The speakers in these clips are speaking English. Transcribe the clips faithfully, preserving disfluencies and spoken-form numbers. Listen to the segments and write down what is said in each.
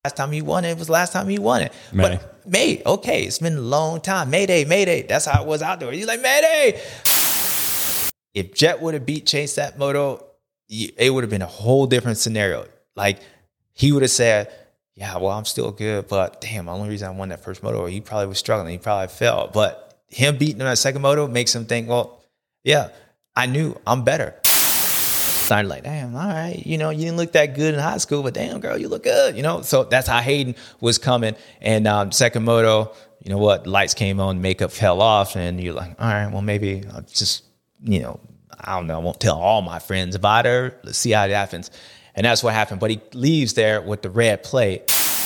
Last time he won it was last time he won it. May. But May, okay, it's been a long time. Mayday, Mayday. That's how it was out there. He's like, Mayday. If Jet would have beat Chase that moto, it would have been a whole different scenario. Like, he would have said, yeah, well, I'm still good, but damn, the only reason I won that first moto, he probably was struggling. He probably failed. But him beating him that second moto makes him think, well, yeah, I knew I'm better. Started like, damn, all right, you know, you didn't look that good in high school, but damn, girl, you look good, you know? So that's how Hayden was coming. And um, second moto, you know what, lights came on, makeup fell off, and you're like, all right, well, maybe I'll just, you know, I don't know, I won't tell all my friends about her. Let's see how it happens. And that's what happened. But he leaves there with the red plate.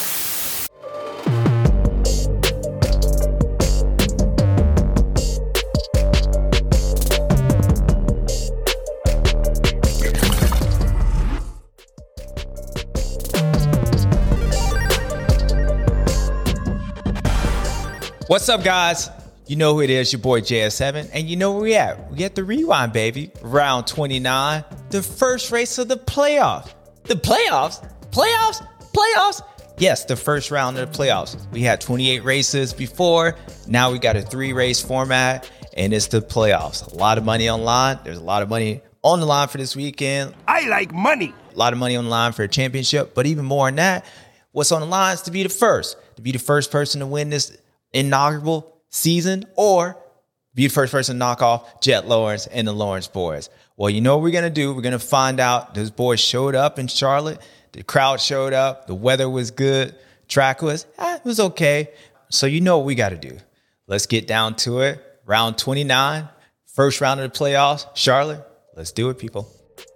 What's up, guys? You know who it is, your boy J S seven, and you know where we at. We at the Rewind, baby. Round twenty-nine, the first race of the playoffs. The playoffs? Playoffs? Playoffs? Yes, the first round of the playoffs. We had twenty-eight races before. Now we got a three-race format, and it's the playoffs. A lot of money on the line. There's a lot of money on the line for this weekend. I like money. A lot of money on the line for a championship, but even more than that, what's on the line is to be the first. To be the first person to win this inaugural season, or be the first person to knock off Jet Lawrence and the Lawrence boys. Well, you know what we're going to do? We're going to find out. Those boys showed up in Charlotte. The crowd showed up. The weather was good. Track was, eh, it was okay. So you know what we got to do. Let's get down to it. Round twenty-nine, first round of the playoffs. Charlotte, let's do it, people.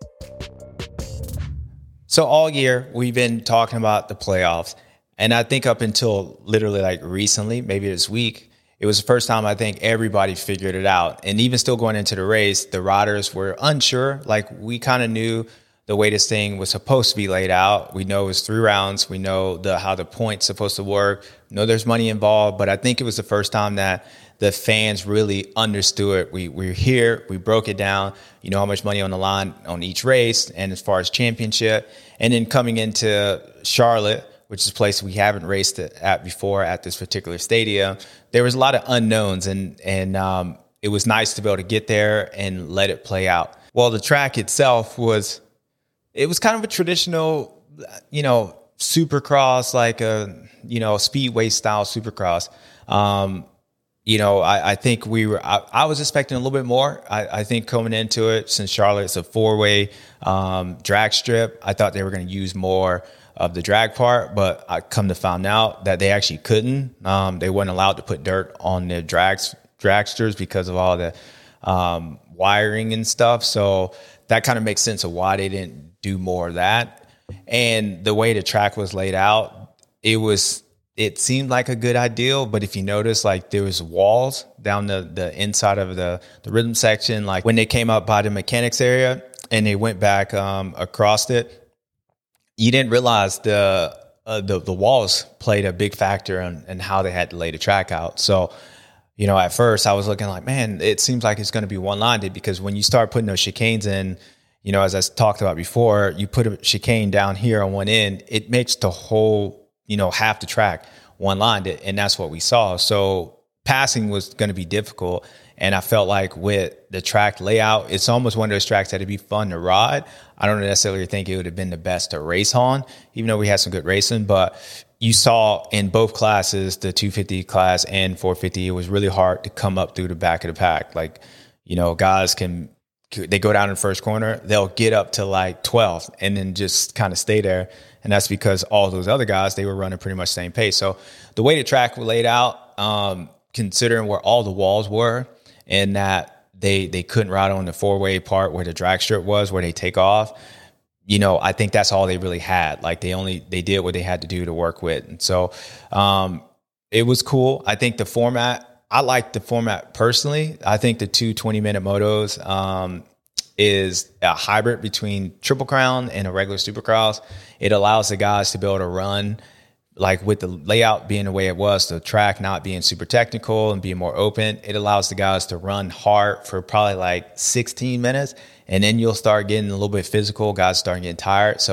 So all year, we've been talking about the playoffs. And I think up until literally like recently, maybe this week, it was the first time I think everybody figured it out. And even still going into the race, the riders were unsure. Like, we kind of knew the way this thing was supposed to be laid out. We know it was three rounds. We know the how the points supposed to work. We know there's money involved. But I think it was the first time that the fans really understood it. We, we're here. We broke it down. You know how much money on the line on each race and as far as championship. And then coming into Charlotte, which is a place we haven't raced at before at this particular stadium, there was a lot of unknowns, and and um, it was nice to be able to get there and let it play out. Well, the track itself was, it was kind of a traditional, you know, supercross, like a, you know, speedway style supercross. Um, you know, I, I think we were, I, I was expecting a little bit more. I, I think coming into it, since Charlotte's a four-way um, drag strip, I thought they were going to use more of the drag part, but I come to find out that they actually couldn't. Um, they weren't allowed to put dirt on the drags, dragsters because of all the um, wiring and stuff. So that kind of makes sense of why they didn't do more of that. And the way the track was laid out, it was, it seemed like a good idea. But if you notice, like, there was walls down the, the inside of the, the rhythm section. Like, when they came up by the mechanics area and they went back um, across it, you didn't realize the, uh, the the walls played a big factor in, in how they had to lay the track out. So, you know, at first I was looking like, man, it seems like it's going to be one-lined, because when you start putting those chicanes in, you know, as I talked about before, you put a chicane down here on one end, it makes the whole, you know, half the track one-lined, and that's what we saw. So passing was going to be difficult. And I felt like with the track layout, it's almost one of those tracks that'd be fun to ride. I don't necessarily think it would have been the best to race on, even though we had some good racing. But you saw in both classes, the two fifty class and four fifty, it was really hard to come up through the back of the pack. Like, you know, guys can, they go down in the first corner, they'll get up to like twelfth and then just kind of stay there. And that's because all those other guys, they were running pretty much the same pace. So the way the track was laid out, um, considering where all the walls were, and that they they couldn't ride on the four-way part where the drag strip was, where they take off, you know, I think that's all they really had. Like, they only, they did what they had to do to work with. And so um, it was cool. I think the format, I like the format personally. I think the two twenty-minute motos um, is a hybrid between Triple Crown and a regular Supercross. It allows the guys to be able to run, like, with the layout being the way it was, the track not being super technical and being more open, it allows the guys to run hard for probably like sixteen minutes. And then you'll start getting a little bit physical. Guys start getting tired. So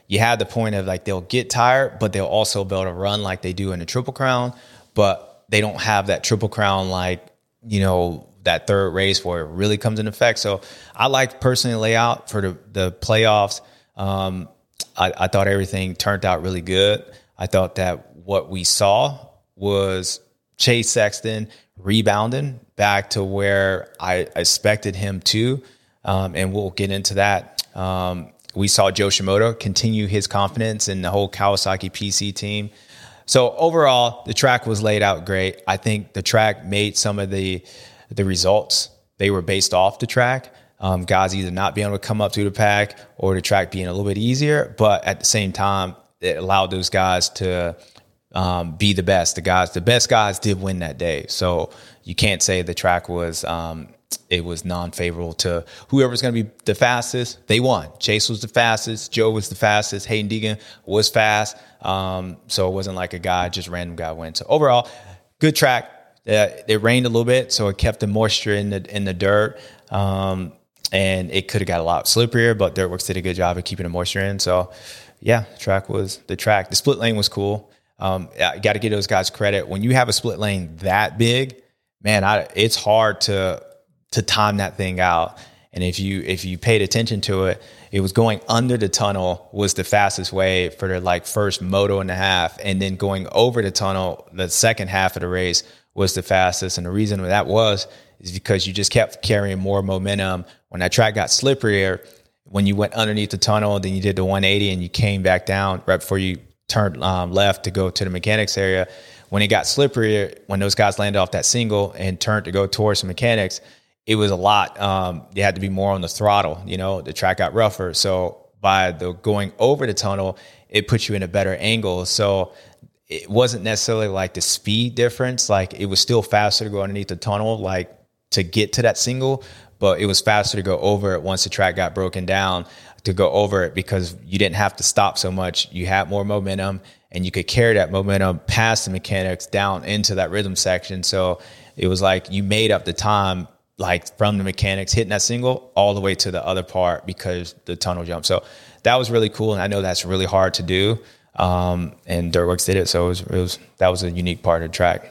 you had the point of like they'll get tired, but they'll also be able to run like they do in the Triple Crown, but they don't have that Triple Crown like, you know, that third race where it really comes into effect. So I like personally layout for the, the playoffs. Um, I, I thought everything turned out really good. I thought that what we saw was Chase Sexton rebounding back to where I expected him to. Um, and we'll get into that. Um, we saw Joe Shimoda continue his confidence in the whole Kawasaki P C team. So overall, the track was laid out great. I think the track made some of the the results, they were based off the track. Um, guys either not being able to come up through the pack or the track being a little bit easier. But at the same time, it allowed those guys to um, be the best. The guys, the best guys did win that day. So you can't say the track was um, it was non-favorable to whoever's going to be the fastest. They won. Chase was the fastest. Joe was the fastest. Hayden Deegan was fast. Um, so it wasn't like a guy, just random guy win. So overall, good track. Uh, it rained a little bit, so it kept the moisture in the in the dirt. Um, and it could have got a lot slipperier, but Dirtworks did a good job of keeping the moisture in. So, yeah, the track was the track. The split lane was cool. Um, I got to give those guys credit. When you have a split lane that big, man, I, it's hard to to time that thing out. And if you if you paid attention to it, it was going under the tunnel was the fastest way for the like first moto and a half, and then going over the tunnel the second half of the race was the fastest. And the reason that was is because you just kept carrying more momentum. When that track got slipperier, when you went underneath the tunnel, then you did the one eighty and you came back down right before you turned um, left to go to the mechanics area. When it got slipperier, when those guys landed off that single and turned to go towards the mechanics, it was a lot. Um, you had to be more on the throttle. You know, the track got rougher. So by the going over the tunnel, it puts you in a better angle. So it wasn't necessarily like the speed difference. Like it was still faster to go underneath the tunnel, like to get to that single, but it was faster to go over it once the track got broken down, to go over it because you didn't have to stop so much. You had more momentum and you could carry that momentum past the mechanics down into that rhythm section. So it was like you made up the time, like from the mechanics hitting that single all the way to the other part because the tunnel jump. So that was really cool. And I know that's really hard to do. Um, and Dirtworks did it. So it was, it was, that was a unique part of the track.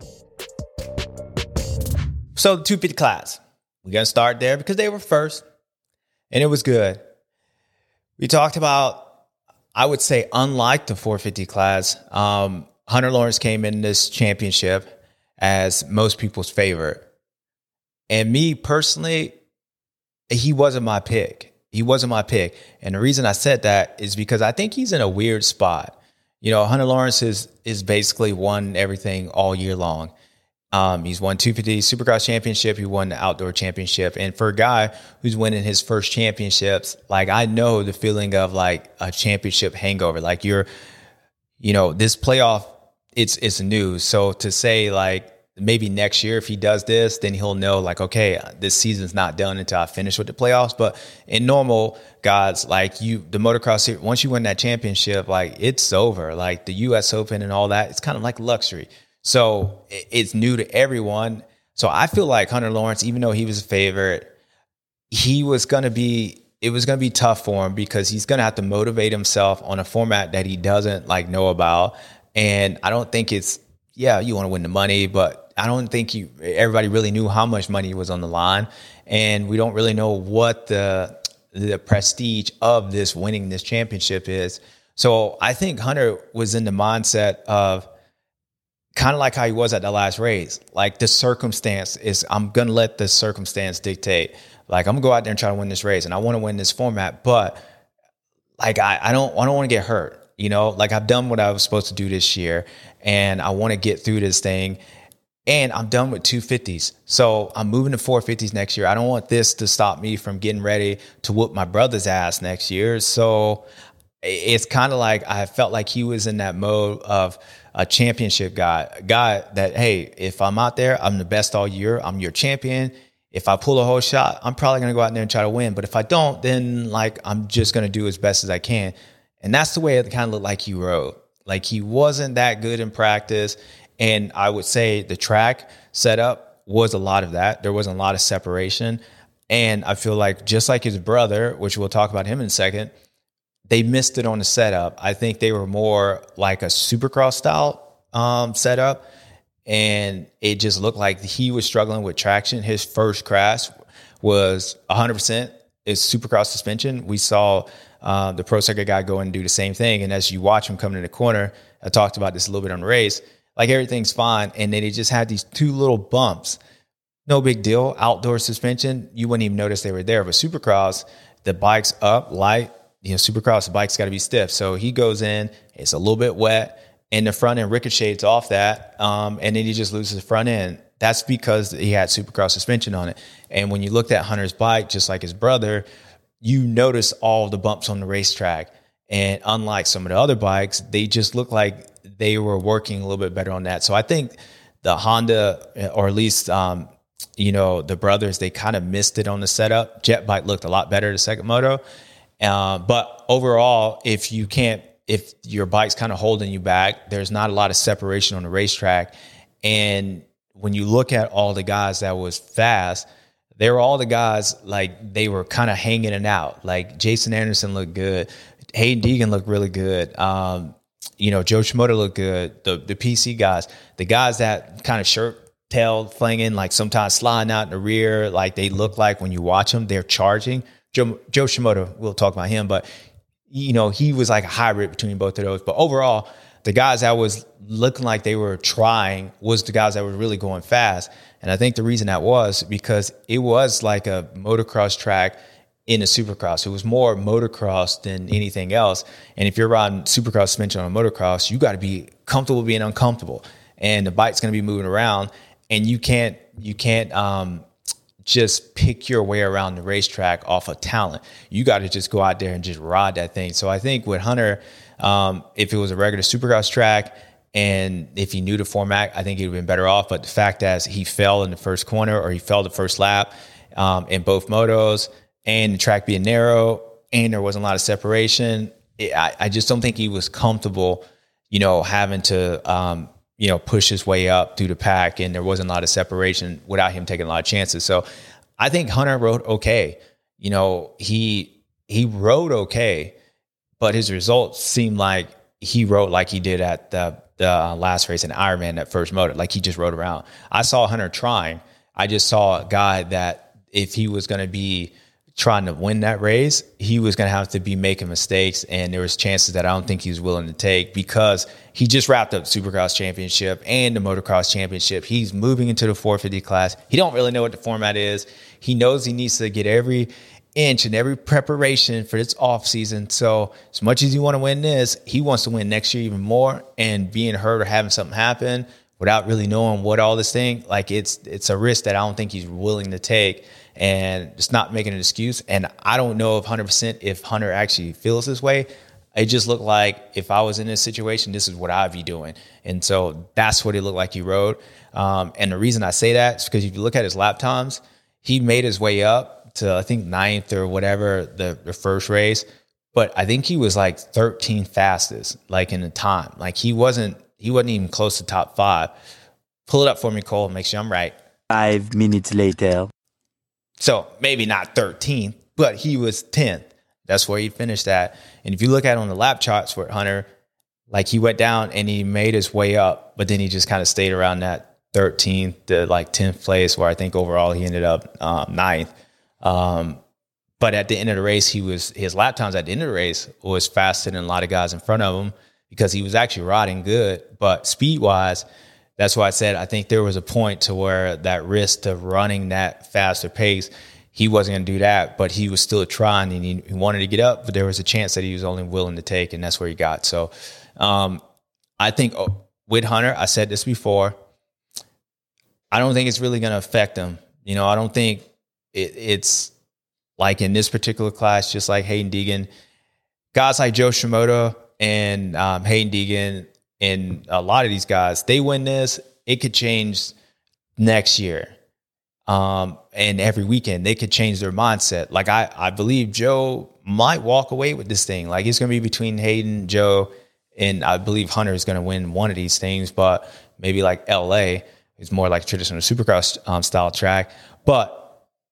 So the two fifty class, we're going to start there because they were first and it was good. We talked about, I would say, unlike the four fifty class, um, Hunter Lawrence came in this championship as most people's favorite. And me personally, he wasn't my pick. He wasn't my pick. And the reason I said that is because I think he's in a weird spot. You know, Hunter Lawrence is is basically won everything all year long. Um, he's won two fifty Supercross championship. He won the outdoor championship. And for a guy who's winning his first championships, like I know the feeling of like a championship hangover. Like you're, you know, this playoff, it's it's new. So to say like, maybe next year, if he does this, then he'll know like, okay, this season's not done until I finish with the playoffs. But in normal guys, like you, the motocross, once you win that championship, like it's over. Like the U S Open and all that, it's kind of like luxury. So it's new to everyone. So I feel like Hunter Lawrence, even though he was a favorite, he was going to be, it was going to be tough for him because he's going to have to motivate himself on a format that he doesn't like know about. And I don't think it's, yeah, you want to win the money, but I don't think you, everybody really knew how much money was on the line. And we don't really know what the, the prestige of this winning this championship is. So I think Hunter was in the mindset of kind of like how he was at the last race. Like the circumstance is, I'm going to let the circumstance dictate. Like I'm gonna go out there and try to win this race and I want to win this format, but like, I, I don't, I don't want to get hurt. You know, like I've done what I was supposed to do this year and I want to get through this thing. And I'm done with two fifties. So I'm moving to four fifties next year. I don't want this to stop me from getting ready to whoop my brother's ass next year. So it's kind of like I felt like he was in that mode of a championship guy, a guy that, hey, if I'm out there, I'm the best all year. I'm your champion. If I pull a whole shot, I'm probably going to go out there and try to win. But if I don't, then like I'm just going to do as best as I can. And that's the way it kind of looked like he rode. Like he wasn't that good in practice. And I would say the track setup was a lot of that. There wasn't a lot of separation. And I feel like just like his brother, which we'll talk about him in a second, they missed it on the setup. I think they were more like a Supercross style um, setup, and it just looked like he was struggling with traction. His first crash was one hundred percent is Supercross suspension. We saw uh, the Pro Circuit guy go and do the same thing, and as you watch him coming in the corner, I talked about this a little bit on the race, like everything's fine, and then he just had these two little bumps. No big deal. Outdoor suspension, you wouldn't even notice they were there. But Supercross, the bike's up, light. You know, Supercross, the bike's got to be stiff. So he goes in, it's a little bit wet, and the front end ricochets off that, um, and then he just loses the front end. That's because he had Supercross suspension on it. And when you looked at Hunter's bike, just like his brother, you notice all the bumps on the racetrack. And unlike some of the other bikes, they just look like they were working a little bit better on that. So I think the Honda, or at least um, you know, the brothers, they kind of missed it on the setup. Jet bike looked a lot better the second moto. Uh, but overall, if you can't, if your bike's kind of holding you back, there's not a lot of separation on the racetrack. And when you look at all the guys that was fast, they were all the guys, like, they were kind of hanging it out. Like, Jason Anderson looked good. Hayden Deegan looked really good. Um, you know, Joe Shimoda looked good. The the P C guys, the guys that kind of shirt tail flinging, like sometimes sliding out in the rear, like they look like when you watch them, they're charging. Joe, Joe Shimoda, we'll talk about him, but you know, he was like a hybrid between both of those. But overall, the guys that was looking like they were trying was the guys that were really going fast. And I think the reason that was because it was like a motocross track in a Supercross. It was more motocross than anything else. And if you're riding Supercross suspension on a motocross, you got to be comfortable being uncomfortable. And the bike's going to be moving around. And you can't you can't um, just pick your way around the racetrack off of talent. You got to just go out there and just ride that thing. So I think with Hunter, um, if it was a regular Supercross track and if he knew the format, I think he would have been better off. But the fact that he fell in the first corner or he fell the first lap um, in both motos, and the track being narrow and there wasn't a lot of separation, it, I, I just don't think he was comfortable, you know, having to um, – you know, push his way up through the pack, and there wasn't a lot of separation without him taking a lot of chances. So I think Hunter rode okay. You know, he he rode okay, but his results seemed like he rode like he did at the the last race in Ironman, that first moto. Like he just rode around. I saw Hunter trying. I just saw a guy that if he was going to be trying to win that race, he was going to have to be making mistakes, and there was chances that I don't think he was willing to take because he just wrapped up Supercross championship and the motocross championship. He's moving into the four fifty class. He don't really know what the format is. He knows he needs to get every inch and every preparation for this off season. So as much as you want to win this, he wants to win next year even more, and being hurt or having something happen without really knowing what all this thing, like it's, it's a risk that I don't think he's willing to take. And just not making an excuse. And I don't know if one hundred percent if Hunter actually feels this way. It just looked like if I was in this situation, this is what I'd be doing. And so that's what it looked like he rode. Um, and the reason I say that is because if you look at his lap times, he made his way up to, I think, ninth or whatever, the, the first race. But I think he was like thirteenth fastest, like in the time. Like he wasn't, he wasn't even close to top five. Pull it up for me, Cole. Make sure I'm right. Five minutes later. So maybe not thirteenth, but he was tenth. That's where he finished at. And if you look at it on the lap charts for Hunter, like he went down and he made his way up, but then he just kind of stayed around that thirteenth to like tenth place, where I think overall he ended up um, ninth. Um, but at the end of the race, he was his lap times at the end of the race was faster than a lot of guys in front of him because he was actually riding good. But speed-wise, that's why I said I think there was a point to where that risk of running that faster pace, he wasn't going to do that, but he was still trying, and he, he wanted to get up, but there was a chance that he was only willing to take, and that's where he got. So um, I think with Hunter, I said this before, I don't think it's really going to affect him. You know, I don't think it, it's like in this particular class, just like Hayden Deegan, guys like Joe Shimoda and um, Hayden Deegan, and a lot of these guys, they win this, it could change next year. Um, and every weekend, they could change their mindset. Like, I, I believe Joe might walk away with this thing. Like, it's going to be between Hayden, Joe, and I believe Hunter is going to win one of these things, but maybe like L A is more like a traditional Supercross um, style track. But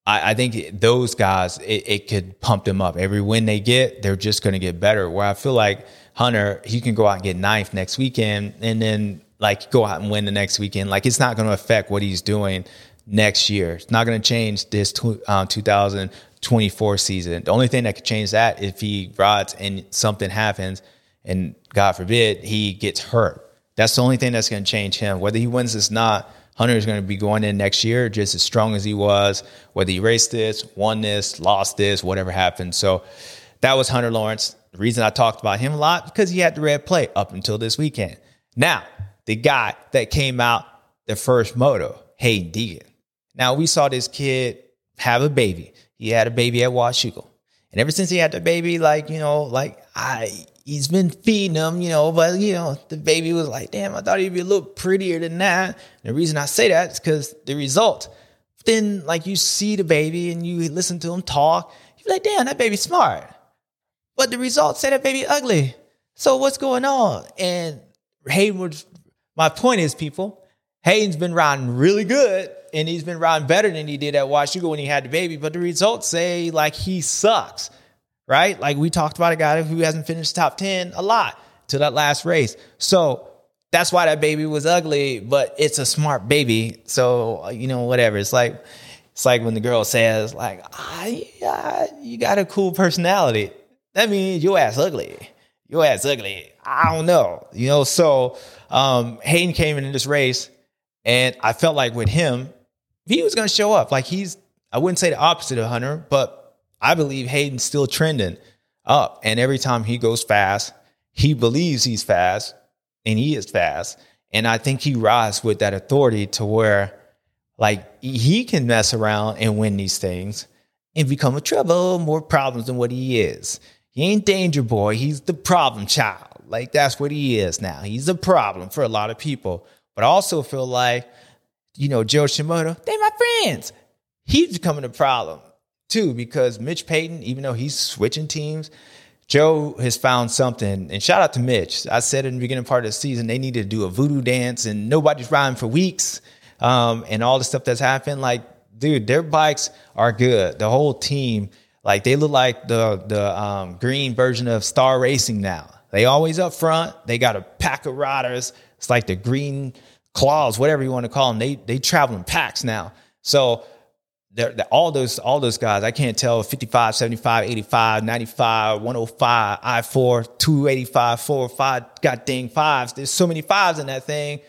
I, I think those guys, it, it could pump them up. Every win they get, they're just going to get better. Where I feel like Hunter, he can go out and get ninth next weekend and then like go out and win the next weekend. Like it's not going to affect what he's doing next year. It's not going to change this tw- um, two thousand twenty-four season. The only thing that could change that if he rides and something happens and God forbid he gets hurt. That's the only thing that's going to change him. Whether he wins this or not, Hunter is going to be going in next year just as strong as he was, whether he raced this, won this, lost this, whatever happened. So that was Hunter Lawrence. The reason I talked about him a lot, because he had the red plate up until this weekend. Now, the guy that came out the first moto, Hayden Deegan. Now, we saw this kid have a baby. He had a baby at Washougal. And ever since he had the baby, like, you know, like, I, he's been feeding him, you know, but, you know, the baby was like, damn, I thought he'd be a little prettier than that. And the reason I say that is because the result. Then, like, you see the baby and you listen to him talk. You're like, damn, that baby's smart. But the results say that baby ugly. So what's going on? And Hayden was, my point is, people, Hayden's been riding really good. And he's been riding better than he did at Washougal when he had the baby. But the results say, like, he sucks, right? Like, we talked about a guy who hasn't finished top ten a lot to that last race. So that's why that baby was ugly, but it's a smart baby. So, you know, whatever. It's like it's like when the girl says, like, ah, yeah, you got a cool personality. That means your ass ugly. Your ass ugly. I don't know. You know, so um, Hayden came into this race, and I felt like with him, he was going to show up. Like he's, I wouldn't say the opposite of Hunter, but I believe Hayden's still trending up. And every time he goes fast, he believes he's fast, and he is fast. And I think he rides with that authority to where, like, he can mess around and win these things and become a trouble, more problems than what he is. He ain't Danger Boy. He's the problem child. Like, that's what he is now. He's a problem for a lot of people. But I also feel like, you know, Joe Shimoda, they my friends. He's becoming a problem too, because Mitch Payton, even though he's switching teams, Joe has found something. And shout out to Mitch. I said in the beginning part of the season, they needed to do a voodoo dance and nobody's riding for weeks. Um, and all the stuff that's happened. Like, dude, their bikes are good. The whole team, like, they look like the, the um, green version of Star Racing now. They always up front. They got a pack of riders. It's like the green claws, whatever you want to call them. They they travel in packs now. So they're, they're, all those all those guys, I can't tell, fifty-five, seventy-five, eighty-five, ninety-five, one oh five, I four, two eighty-five, four oh five, got dang fives. There's so many fives in that thing.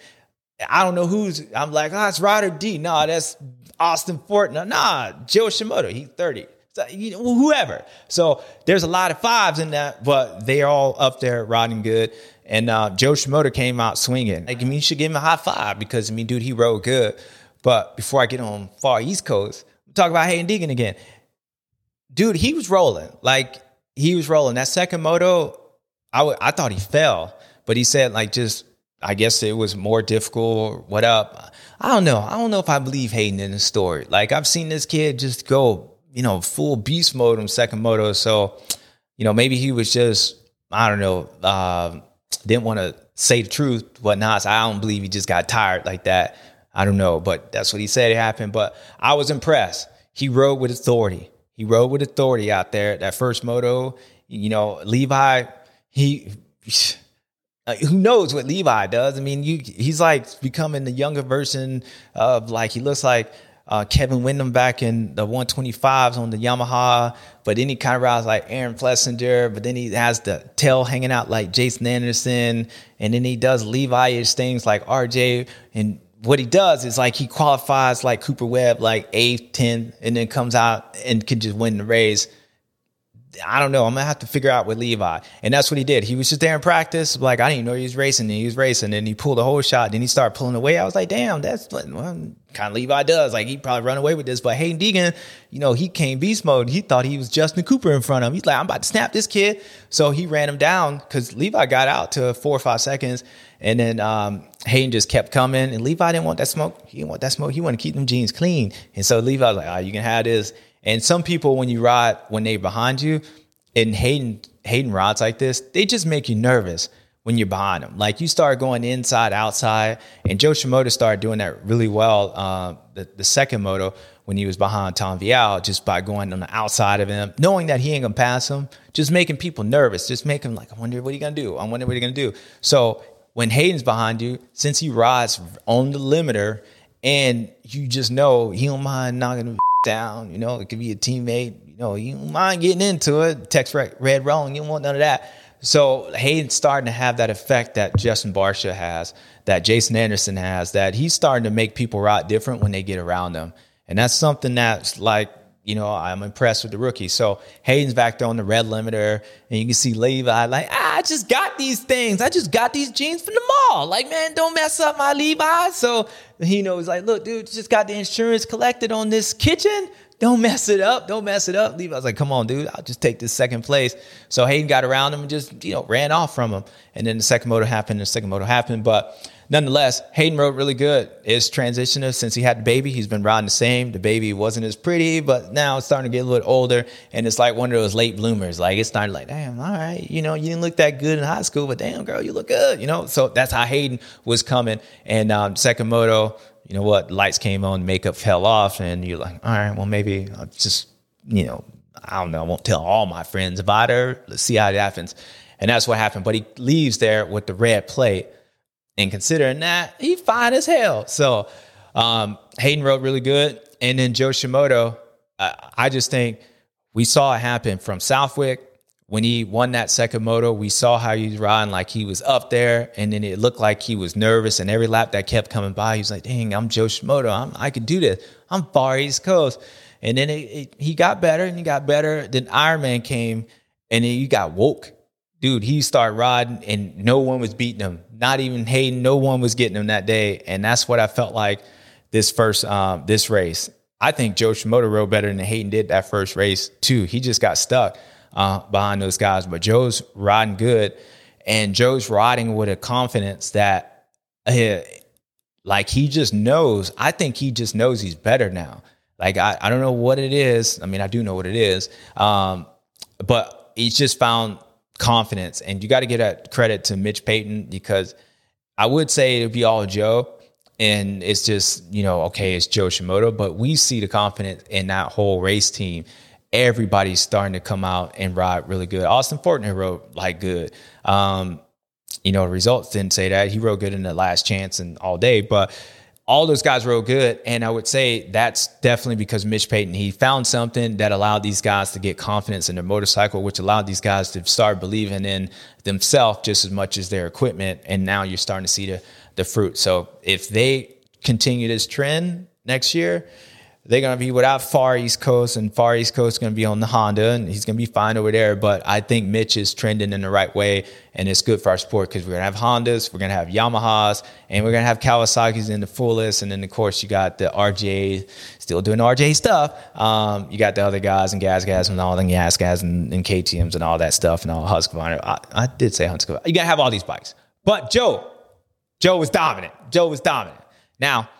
I don't know who's, I'm like, oh, it's Ryder D. No, that's Austin Fortner. Nah, Joe Shimoda, he's thirty. So, you know, whoever. So there's a lot of fives in that, but they're all up there riding good. And uh, Joe Shimoda came out swinging. Like, I mean, you should give him a high five because, I mean, dude, he rode good. But before I get on far East Coast, we'll talk about Hayden Deegan again. Dude, he was rolling. Like, he was rolling. That second moto, I, w- I thought he fell. But he said, like, just, I guess it was more difficult or what up. I don't know. I don't know if I believe Hayden in the story. Like, I've seen this kid just go, you know, full beast mode on second moto. So, you know, maybe he was just, I don't know, uh, didn't want to say the truth, whatnot. So I don't believe he just got tired like that. I don't know, but that's what he said it happened. But I was impressed. He rode with authority. He rode with authority out there. That first moto, you know, Levi, he, who knows what Levi does? I mean, you, he's like becoming the younger version of, like, he looks like Uh, Kevin Windham back in the one twenty-fives on the Yamaha, but then he kind of rides like Aaron Plessinger, but then he has the tail hanging out like Jason Anderson, and then he does Levi-ish things like R J, and what he does is, like, he qualifies like Cooper Webb, like eighth, tenth, and then comes out and can just win the race. I don't know. I'm going to have to figure out with Levi. And that's what he did. He was just there in practice. Like, I didn't even know he was racing. And he was racing. And he pulled a whole shot. Then he started pulling away. I was like, damn, that's what well, kind of Levi does. Like, he'd probably run away with this. But Hayden Deegan, you know, he came beast mode. He thought he was Justin Cooper in front of him. He's like, I'm about to snap this kid. So he ran him down because Levi got out to four or five seconds. And then um, Hayden just kept coming. And Levi didn't want that smoke. He didn't want that smoke. He wanted to keep them jeans clean. And so Levi was like, all right, you can have this. And some people, when you ride, when they're behind you, and Hayden Hayden rides like this, they just make you nervous. when you're behind him. Like you start going inside, outside, and Joe Shimoda started doing that really well. Uh, the, the second moto when he was behind Tom Vial, just by going on the outside of him, knowing that he ain't gonna pass him, just making people nervous, just making like, I wonder what he gonna do. I wonder what he gonna do. So when Hayden's behind you, since he rides on the limiter, and you just know he don't mind knocking him down, you know, it could be a teammate, you know, you don't mind getting into it, text red, red wrong, you don't want none of that. So Hayden's starting to have that effect that Justin Barcia has, that Jason Anderson has, that he's starting to make people ride different when they get around him. And that's something that's like, you know, I'm impressed with the rookies. So Hayden's back there on the red limiter, and you can see Levi like, ah, I just got these things. I just got these jeans from the mall. Like, man, don't mess up my Levi's. So he knows, like, look, dude, just got the insurance collected on this kitchen. Don't mess it up. Don't mess it up. Levi's like, come on, dude. I'll just take this second place. So Hayden got around him and just, you know, ran off from him. And then the second moto happened. And the second moto happened. But nonetheless, Hayden rode really good. His transitioner, since he had the baby, he's been riding the same. The baby wasn't as pretty, but now it's starting to get a little older. And it's like one of those late bloomers. Like, it's starting like, damn, all right. You know, you didn't look that good in high school, but damn, girl, you look good. You know, so that's how Hayden was coming. And um, second moto, you know what, lights came on, makeup fell off, and you're like, all right, well, maybe I'll just, you know, I don't know, I won't tell all my friends about her. Let's see how it happens. And that's what happened. But he leaves there with the red plate. And considering that, he's fine as hell. So um, Hayden rode really good. And then Joe Shimoda, uh, I just think we saw it happen from Southwick. When he won that second moto, we saw how he was riding like he was up there, and then it looked like he was nervous. And every lap that kept coming by, he was like, dang, I'm Joe Shimoda. I'm, I could do this. I'm far East Coast. And then it, it, he got better, and he got better. Then Ironman came, and then he got woke. Dude, he started riding, and no one was beating him. Not even Hayden. No one was getting him that day. And that's what I felt like this first um, this race. I think Joe Shimoda rode better than Hayden did that first race, too. He just got stuck Uh, behind those guys, but Joe's riding good, and Joe's riding with a confidence that, uh, like, he just knows. I think he just knows he's better now. Like, I, I don't know what it is. I mean, I do know what it is, um, but he's just found confidence, and you got to give that credit to Mitch Payton, because I would say it'd be all Joe, and it's just, you know, okay, it's Joe Shimoda, but we see the confidence in that whole race team. Everybody's starting to come out and ride really good. Austin Fortner rode like good. Um, you know, the results didn't say that. He rode good in the last chance and all day, but all those guys rode good. And I would say that's definitely because Mitch Payton, he found something that allowed these guys to get confidence in their motorcycle, which allowed these guys to start believing in themselves just as much as their equipment. And now you're starting to see the, the fruit. So if they continue this trend next year, they're going to be without Far East Coast, and Far East Coast is going to be on the Honda, and he's going to be fine over there. But I think Mitch is trending in the right way, and it's good for our sport because we're going to have Hondas, we're going to have Yamahas, and we're going to have Kawasaki's in the fullest. And then, of course, you got the R J still doing R J stuff. Um, you got the other guys and Gas Gas and all the Gas Gas and, and K T Ms and all that stuff and all Husqvarna. I, I did say Husqvarna. You got to have all these bikes. But Joe, Joe was dominant. Joe was dominant. Now,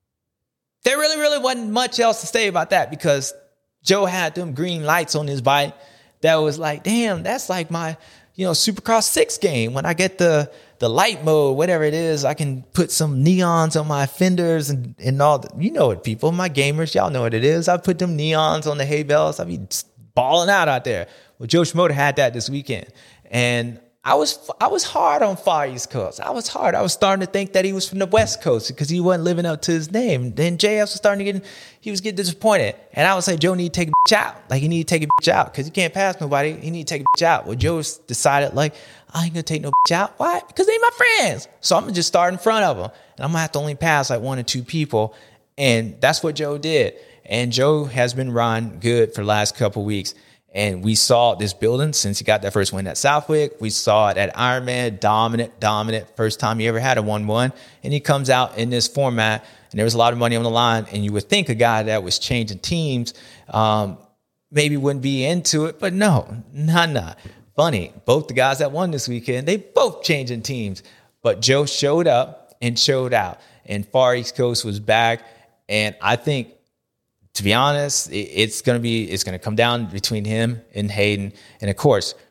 there really, really wasn't much else to say about that because Joe had them green lights on his bike that was like, damn, that's like my, you know, Supercross six game. When I get the the light mode, whatever it is, I can put some neons on my fenders and, and all. The, you know it, people. My gamers, y'all know what it is. I put them neons on the hay bales. I be balling out out there. Well, Joe Shimoda had that this weekend. And I was I was hard on Far East Coast. I was hard. I was starting to think that he was from the West Coast because he wasn't living up to his name. Then J S was starting to get, he was getting disappointed. And I would say, Joe need to take a bitch out. Like, he need to take a bitch out because he can't pass nobody. He need to take a bitch out. Well, Joe decided, like, I ain't going to take no bitch out. Why? Because they my friends. So I'm going to just start in front of them. And I'm going to have to only pass like one or two people. And that's what Joe did. And Joe has been riding good for the last couple weeks. And we saw this building since he got that first win at Southwick. We saw it at Ironman, dominant, dominant. First time he ever had a one one. And he comes out in this format, and there was a lot of money on the line. And you would think a guy that was changing teams um, maybe wouldn't be into it. But no, nah, nah. Funny, both the guys that won this weekend, they both changing teams. But Joe showed up and showed out. And Far East Coast was back. And I think, to be honest, it's going to be, it's going to come down between him and Hayden. And of course,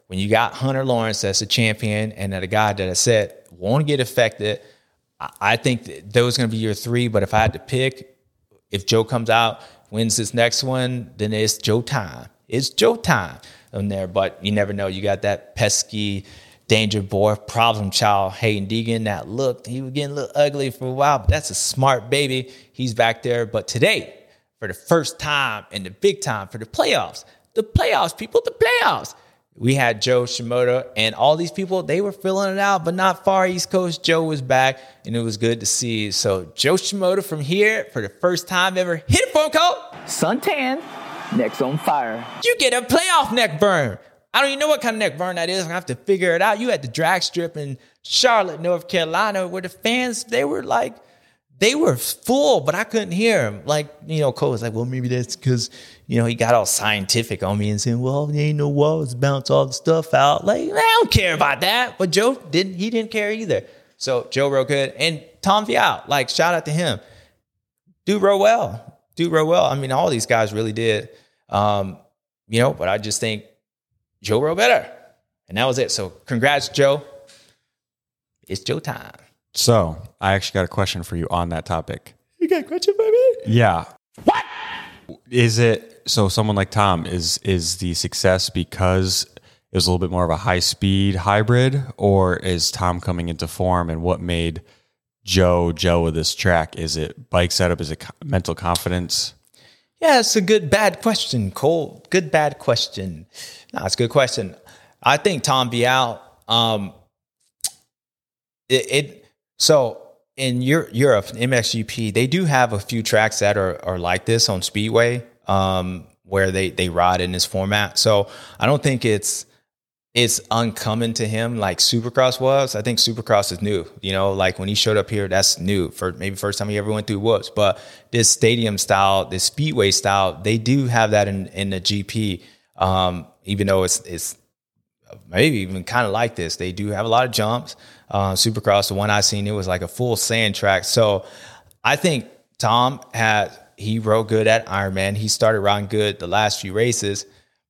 when you got Hunter Lawrence that's a champion and that a guy that I said won't get affected, I, I think that those are going to be your three. But if I had to pick, if Joe comes out, wins this next one, then it's Joe time. It's Joe time on there. But you never know. You got that pesky danger boy, problem child, Hayden Deegan. That looked, he was getting a little ugly for a while, but that's a smart baby. He's back there. But today, for the first time in the big time, for the playoffs, the playoffs, people, the playoffs, we had Joe Shimoda, and all these people, they were filling it out, but not far East Coast. Joe was back, and it was good to see. So Joe Shimoda from here, for the first time ever, hit it for him, Cole. Suntan, neck's on fire. You get a playoff neck burn. I don't even know what kind of neck burn that is. I have to figure it out. You had the drag strip in Charlotte, North Carolina, where the fans, they were like, they were full, but I couldn't hear him. Like, you know, Cole was like, well, maybe that's because, you know, he got all scientific on me and saying, well, there ain't no walls, bounce all the stuff out. Like, I don't care about that. But Joe didn't, he didn't care either. So Joe rode good. And Tom Vial, like, shout out to him. Dude rode well. Dude rode well. I mean, all these guys really did. Um, you know, but I just think Joe rode better. And that was it. So congrats, Joe. It's Joe time. So I actually got a question for you on that topic. You got a question for me? Yeah. What? Is it, so someone like Tom, is is the success because it was a little bit more of a high-speed hybrid, or is Tom coming into form, and what made Joe Joe of this track? Is it bike setup? Is it mental confidence? Yeah, it's a good, bad question, Cole. Good, bad question. No, it's a good question. I think Tom Vial, um, it, it so in Europe, M X G P, they do have a few tracks that are, are like this on Speedway, um, where they, they ride in this format. So I don't think it's it's uncommon to him like Supercross was. I think Supercross is new. You know, like when he showed up here, that's new. For maybe first time he ever went through whoops. But this stadium style, this Speedway style, they do have that in, in the G P. Um, even though it's it's maybe even kind of like this, they do have a lot of jumps. Uh, Supercross, the one I seen, it was like a full sand track. So I think Tom had, he rode good at Ironman. He started riding good the last few races.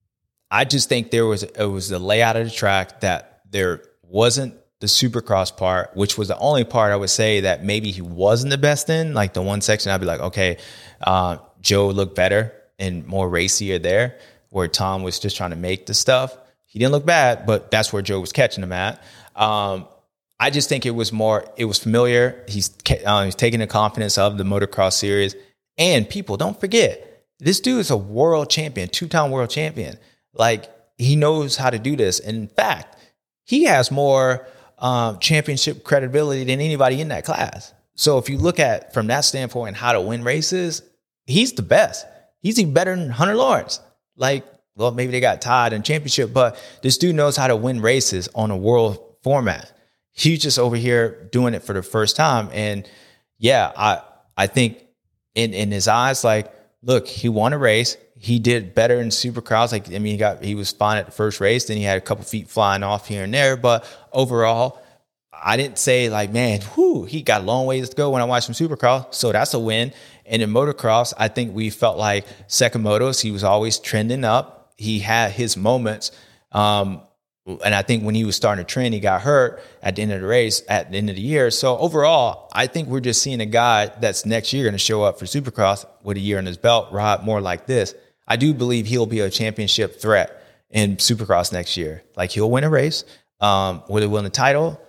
I just think there was, it was the layout of the track that there wasn't the Supercross part, which was the only part I would say that maybe he wasn't the best in. Like the one section, I'd be like, okay, uh, Joe looked better and more racier there, where Tom was just trying to make the stuff. He didn't look bad, but that's where Joe was catching him at. Um, I just think it was more, it was familiar. He's, uh, he's taking the confidence of the motocross series. And people, don't forget, this dude is a world champion, two-time world champion. Like, he knows how to do this. And in fact, he has more um, championship credibility than anybody in that class. So if you look at, from that standpoint, how to win races, he's the best. He's even better than Hunter Lawrence. Like, well, maybe they got tied in championship, but this dude knows how to win races on a world format. He's just over here doing it for the first time. And yeah, I I think in, in his eyes, like, look, he won a race. He did better in Supercross. Like, I mean, he got he was fine at the first race. Then he had a couple feet flying off here and there. But overall, I didn't say like, man, whoo, he got a long ways to go when I watched him Supercross. So that's a win. And in motocross, I think we felt like Sekimoto's, he was always trending up. He had his moments. Um, And I think when he was starting to trend, he got hurt at the end of the race, at the end of the year. So overall, I think we're just seeing a guy that's next year going to show up for Supercross with a year in his belt, ride more like this. I do believe he'll be a championship threat in Supercross next year. Like, he'll win a race. Um, will he win the title?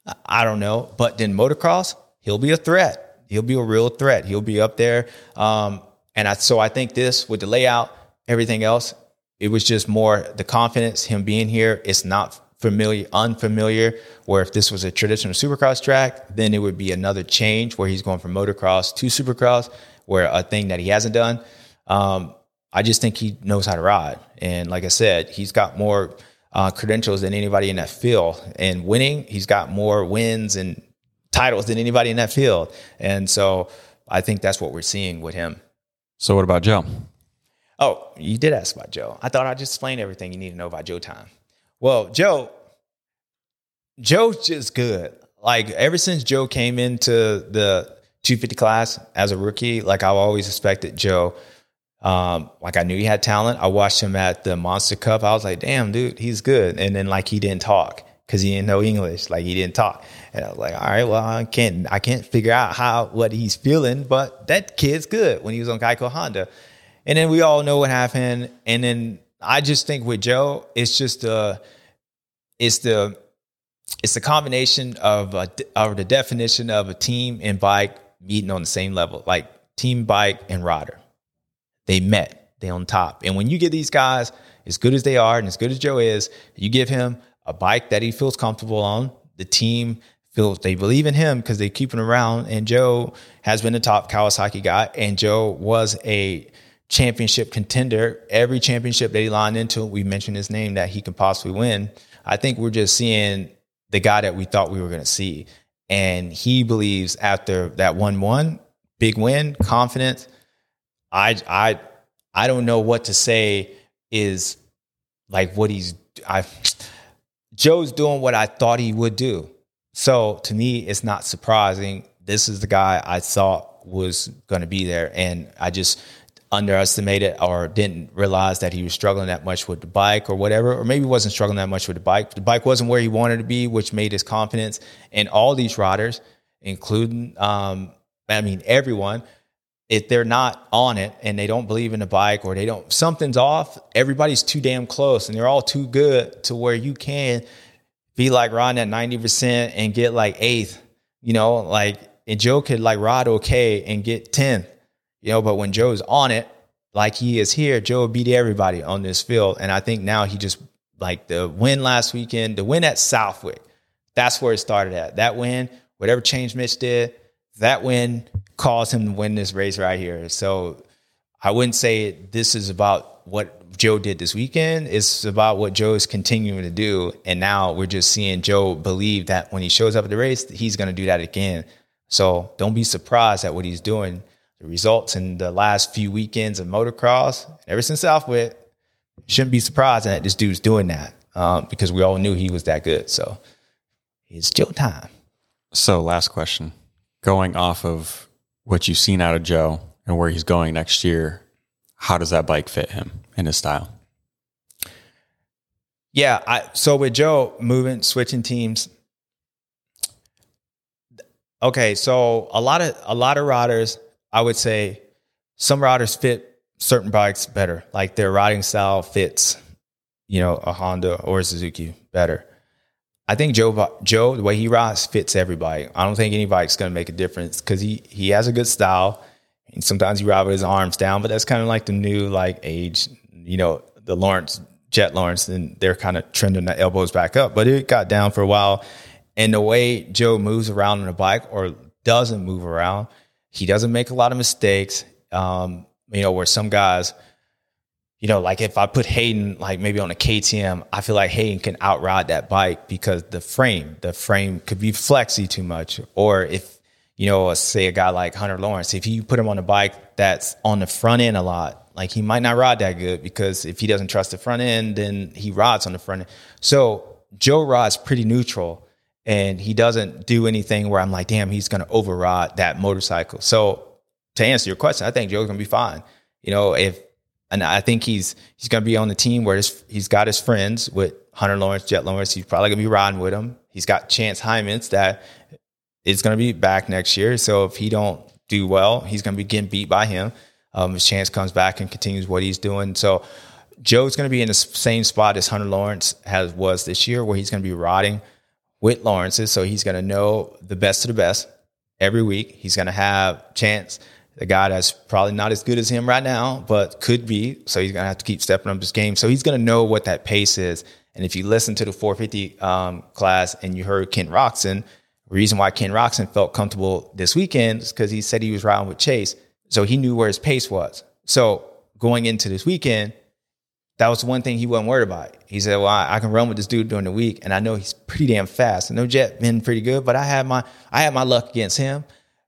I don't know. But then motocross, he'll be a threat. He'll be a real threat. He'll be up there. Um, and I, so I think this, with the layout, everything else, it was just more the confidence, him being here. It's not familiar, unfamiliar, where if this was a traditional Supercross track, then it would be another change where he's going from motocross to Supercross, where a thing that he hasn't done. Um, I just think he knows how to ride. And like I said, he's got more uh, credentials than anybody in that field. And winning, he's got more wins and titles than anybody in that field. And so I think that's what we're seeing with him. So what about Joe? Oh, you did ask about Joe. I thought I'd just explain everything you need to know about Joe time. Well, Joe, Joe's just good. Like, ever since Joe came into the two fifty class as a rookie, like, I've always expected Joe Um, like I knew he had talent. I watched him at the Monster Cup. I was like, damn, dude, he's good. And then like he didn't talk because he didn't know English. Like he didn't talk. And I was like, all right, well, I can't I can't figure out how what he's feeling, but that kid's good when he was on Geico Honda. And then we all know what happened. And then I just think with Joe, it's just the it's the it's the combination of a, of the definition of a team and bike meeting on the same level, like team bike and rider. They met, they on top. And when you get these guys, as good as they are and as good as Joe is, you give him a bike that he feels comfortable on. The team feels they believe in him because they keep him around. And Joe has been the top Kawasaki guy. And Joe was a championship contender. Every championship that he lined into, we mentioned his name that he could possibly win. I think we're just seeing the guy that we thought we were going to see. And he believes after that one one, big win, confidence, I I I don't know what to say is like what he's I Joe's doing what I thought he would do. So to me, it's not surprising. This is the guy I thought was going to be there, and I just underestimated or didn't realize that he was struggling that much with the bike or whatever, or maybe wasn't struggling that much with the bike. The bike wasn't where he wanted to be, which made his confidence. And all these riders, including um, I mean everyone. If they're not on it and they don't believe in the bike or they don't, something's off, everybody's too damn close and they're all too good to where you can be like riding at ninety percent and get like eighth, you know, like, and Joe could like ride okay and get tenth, you know, but when Joe's on it, like he is here, Joe will beat everybody on this field. And I think now he just like the win last weekend, the win at Southwick, that's where it started at. That win, whatever change Mitch did, that win caused him to win this race right here. So I wouldn't say this is about what Joe did this weekend. It's about what Joe is continuing to do. And now we're just seeing Joe believe that when he shows up at the race, he's going to do that again. So don't be surprised at what he's doing. The results in the last few weekends of motocross, ever since Southwick, shouldn't be surprised that this dude's doing that um, because we all knew he was that good. So it's Joe time. So last question. Going off of what you've seen out of Joe and where he's going next year, how does that bike fit him and his style? Yeah, I, so with Joe moving, switching teams. Okay, so a lot of a lot of riders, I would say, some riders fit certain bikes better, like their riding style fits, you know, a Honda or a Suzuki better. I think Joe, Joe, the way he rides fits everybody. I don't think any bike's going to make a difference because he, he has a good style. And sometimes he rides with his arms down, but that's kind of like the new like age, you know, the Lawrence, Jet Lawrence, and they're kind of trending the elbows back up. But it got down for a while. And the way Joe moves around on a bike or doesn't move around, he doesn't make a lot of mistakes. Um, you know, where some guys, you know, like if I put Hayden, like maybe on a K T M, I feel like Hayden can outride that bike because the frame, the frame could be flexy too much. Or if, you know, say a guy like Hunter Lawrence, if you put him on a bike that's on the front end a lot, like he might not ride that good because if he doesn't trust the front end, then he rides on the front end. So Joe rides pretty neutral and he doesn't do anything where I'm like, damn, he's going to override that motorcycle. So to answer your question, I think Joe's going to be fine. You know, if, And I think he's he's going to be on the team where his, he's got his friends with Hunter Lawrence, Jet Lawrence. He's probably going to be riding with him. He's got Chance Hymans that is going to be back next year. So if he don't do well, he's going to be getting beat by him. Um, if Chance comes back and continues what he's doing. So Joe's going to be in the same spot as Hunter Lawrence has was this year, where he's going to be riding with Lawrence's. So he's going to know the best of the best every week. He's going to have Chance, the guy that's probably not as good as him right now, but could be. So he's going to have to keep stepping up his game. So he's going to know what that pace is. And if you listen to the four fifty um, class and you heard Ken Roczen, the reason why Ken Roczen felt comfortable this weekend is because he said he was riding with Chase. So he knew where his pace was. So going into this weekend, that was one thing he wasn't worried about. He said, well, I, I can run with this dude during the week, and I know he's pretty damn fast. I know Jet been pretty good, but I had my I had my luck against him.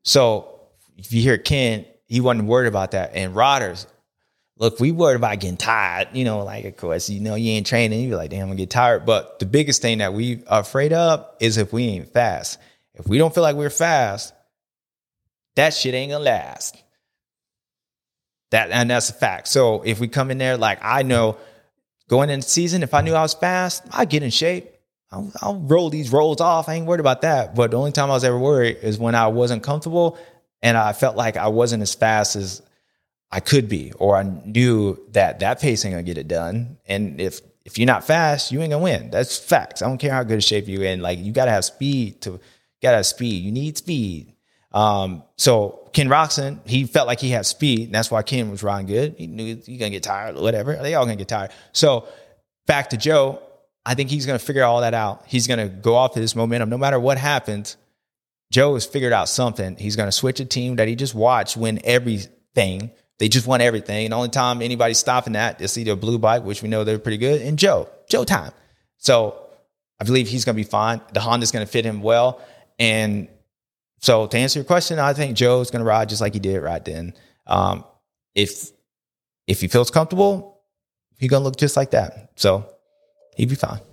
So if you hear Ken, he wasn't worried about that. And riders, look, we worried about getting tired. You know, like, of course, you know, you ain't training. You're like, damn, I'm going to get tired. But the biggest thing that we are afraid of is if we ain't fast. If we don't feel like we're fast, that shit ain't going to last. That and that's a fact. So if we come in there, like I know going into the season, if I knew I was fast, I'd get in shape. I'll, I'll roll these rolls off. I ain't worried about that. But the only time I was ever worried is when I wasn't comfortable and I felt like I wasn't as fast as I could be, or I knew that that pace ain't gonna get it done. And if if you're not fast, you ain't gonna win. That's facts. I don't care how good a shape you're in. Like you gotta have speed to gotta have speed. You need speed. Um, so Ken Roczen, he felt like he had speed, and that's why Ken was riding good. He knew he's gonna get tired or whatever. They all gonna get tired. So back to Joe, I think he's gonna figure all that out. He's gonna go off of this momentum. No matter what happens, Joe has figured out something. He's gonna switch a team that he just watched win everything. They just won everything. And the only time anybody's stopping that is either Blue Bike, which we know they're pretty good, and Joe. Joe time. So I believe he's going to be fine. The Honda's going to fit him well. And so to answer your question, I think Joe's going to ride just like he did right then. Um, if if he feels comfortable, he's going to look just like that. So he'd be fine.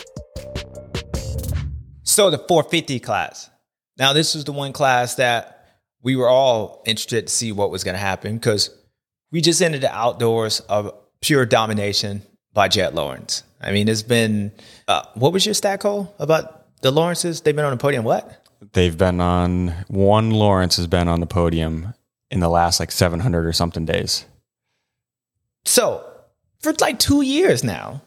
So the four fifty class. Now, this was the one class that we were all interested to see what was going to happen because we just ended the outdoors of pure domination by Jett Lawrence. I mean, it's been, uh, what was your stat, Cole, about the Lawrences? They've been on the podium, what? They've been on, one Lawrence has been on the podium in the last like seven hundred or something days. So, for like two years now.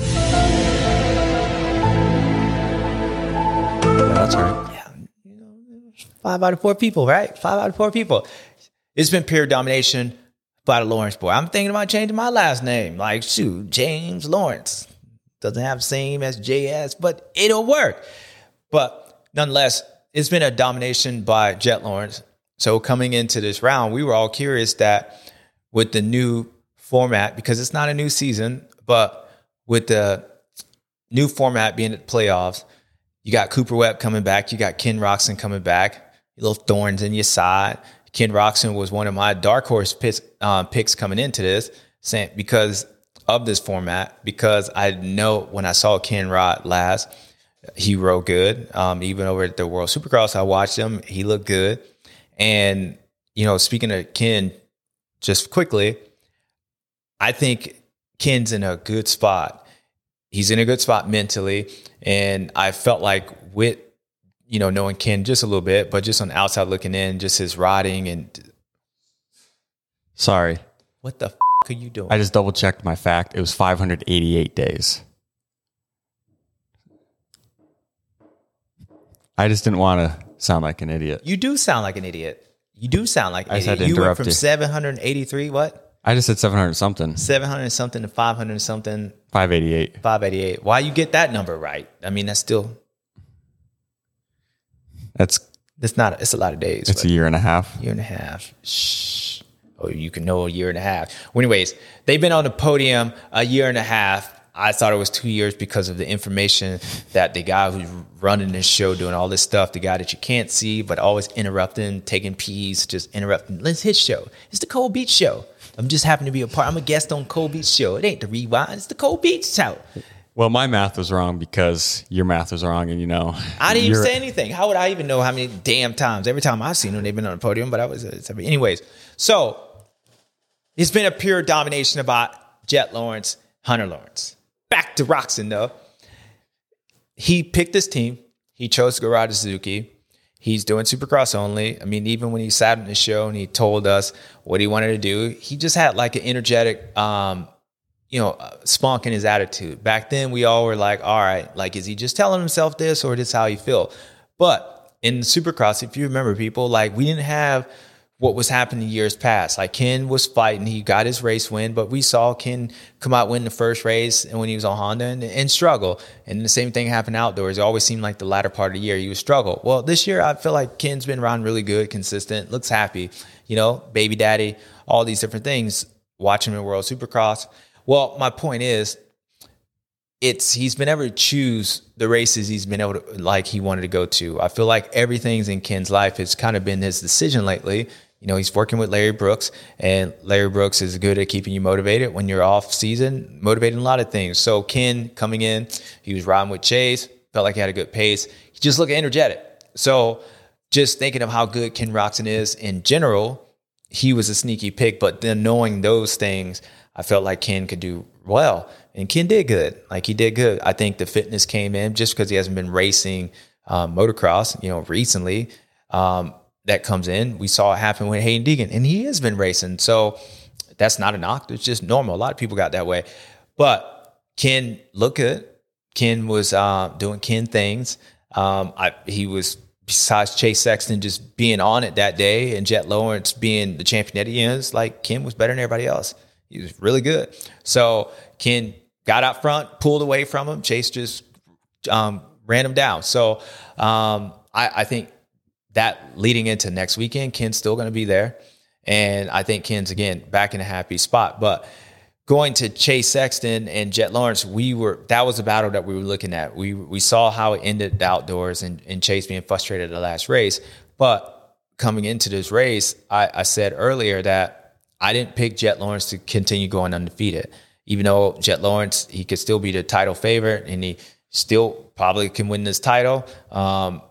Yeah, that's right. Five out of four people, right? Five out of four people. It's been pure domination by the Lawrence boy. I'm thinking about changing my last name. Like, shoot, James Lawrence. Doesn't have the same as J S, but it'll work. But nonetheless, it's been a domination by Jett Lawrence. So coming into this round, we were all curious that with the new format, because it's not a new season, but with the new format being at the playoffs, you got Cooper Webb coming back. You got Ken Roczen coming back. Little thorns in your side. Ken Roczen was one of my dark horse picks, um, picks coming into this because of this format, because I know when I saw Ken ride last, he rode good. Um, even over at the World Supercross, I watched him. He looked good. And, you know, speaking of Ken, just quickly, I think Ken's in a good spot. He's in a good spot mentally. And I felt like with, you know, knowing Ken just a little bit, but just on the outside looking in, just his riding and. Sorry. What the f*** are you doing? I just double checked my fact. It was five hundred eighty-eight days. I just didn't want to sound like an idiot. You do sound like an idiot. You do sound like an I idiot. said to You went interrupt from you. seven hundred eighty-three, what? I just said seven hundred something. seven hundred something to five hundred something. five eighty-eight. five eighty-eight. Why you get that number right? I mean, that's still, That's it's not, it's a lot of days. it's but a year and a half. year and a half. Shh. Oh, you can know a year and a half. Well, anyways, they've been on the podium a year and a half. I thought it was two years because of the information that the guy who's running this show, doing all this stuff, the guy that you can't see, but always interrupting, taking peas, just interrupting. It's his show. It's the Cole Beach Show. I'm just happen to be a part. I'm a guest on Cole Beach Show. It ain't the Rewind. It's the Cole Beach Show. Well, my math was wrong because your math was wrong, and you know. I didn't even you're- say anything. How would I even know how many damn times? Every time I've seen them, they've been on the podium, but I was, it's, anyways. So it's been a pure domination about Jett Lawrence, Hunter Lawrence. Back to Roczen, though. He picked this team. He chose to go ride a Suzuki. He's doing Supercross only. I mean, even when he sat in the show and he told us what he wanted to do, he just had like an energetic, um, you know, spunk in his attitude. Back then, we all were like, all right, like, is he just telling himself this or is this how he feel? But in Supercross, if you remember, people, like, we didn't have what was happening years past. Like, Ken was fighting. He got his race win, but we saw Ken come out win the first race and when he was on Honda and, and struggle. And the same thing happened outdoors. It always seemed like the latter part of the year he would struggle. Well, this year I feel like Ken's been riding really good, consistent, looks happy. You know, baby daddy, all these different things. Watching him in World Supercross. Well, my point is, it's he's been able to choose the races he's been able to, like he wanted to go to. I feel like everything's in Ken's life has kind of been his decision lately. You know, he's working with Larry Brooks, and Larry Brooks is good at keeping you motivated when you're off season, motivating a lot of things. So Ken coming in, he was riding with Chase, felt like he had a good pace. He just looked energetic. So just thinking of how good Ken Roczen is in general, he was a sneaky pick. But then knowing those things, I felt like Ken could do well. And Ken did good. Like, he did good. I think the fitness came in just because he hasn't been racing um, motocross, you know, recently. Um, that comes in. We saw it happen with Hayden Deegan, and he has been racing. So that's not a knock. It's just normal. A lot of people got that way. But Ken looked good. Ken was uh, doing Ken things. Um, I, he was, besides Chase Sexton just being on it that day and Jet Lawrence being the champion that he is, like, Ken was better than everybody else. He was really good. So Ken got out front, pulled away from him. Chase just um, ran him down. So um, I, I think that leading into next weekend, Ken's still going to be there. And I think Ken's, again, back in a happy spot. But going to Chase Sexton and Jet Lawrence, we were that was a battle that we were looking at. We we saw how it ended the outdoors and, and Chase being frustrated at the last race. But coming into this race, I, I said earlier that I didn't pick Jet Lawrence to continue going undefeated. Even though Jet Lawrence, he could still be the title favorite and he still probably can win this title. Um,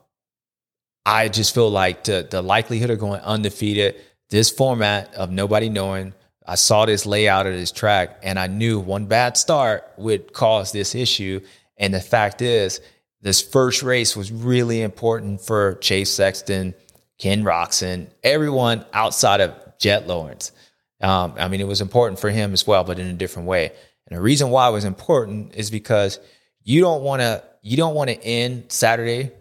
I just feel like the, the likelihood of going undefeated, this format of nobody knowing, I saw this layout of this track and I knew one bad start would cause this issue. And the fact is, this first race was really important for Chase Sexton, Ken Roczen, everyone outside of Jet Lawrence. Um, I mean, it was important for him as well, but in a different way. And the reason why it was important is because you don't want to you don't want to end Saturday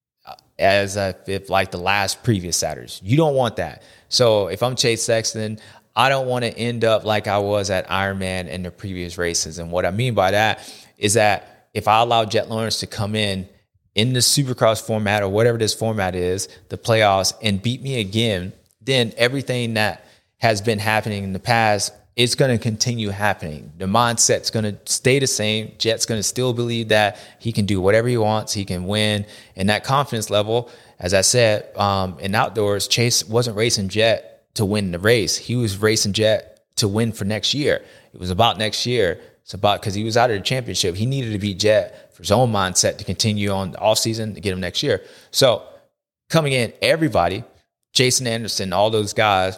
as a, if like the last previous Saturdays. You don't want that. So if I'm Chase Sexton, I don't want to end up like I was at Ironman in the previous races. And what I mean by that is that if I allow Jet Lawrence to come in in the Supercross format or whatever this format is, the playoffs, and beat me again, then everything that has been happening in the past, it's going to continue happening. The mindset's going to stay the same. Jet's going to still believe that he can do whatever he wants. He can win. And that confidence level, as I said, um, in outdoors, Chase wasn't racing Jet to win the race. He was racing Jet to win for next year. It was about next year. It's about, because he was out of the championship. He needed to beat Jet for his own mindset to continue on the offseason to get him next year. So coming in, everybody, Jason Anderson, all those guys,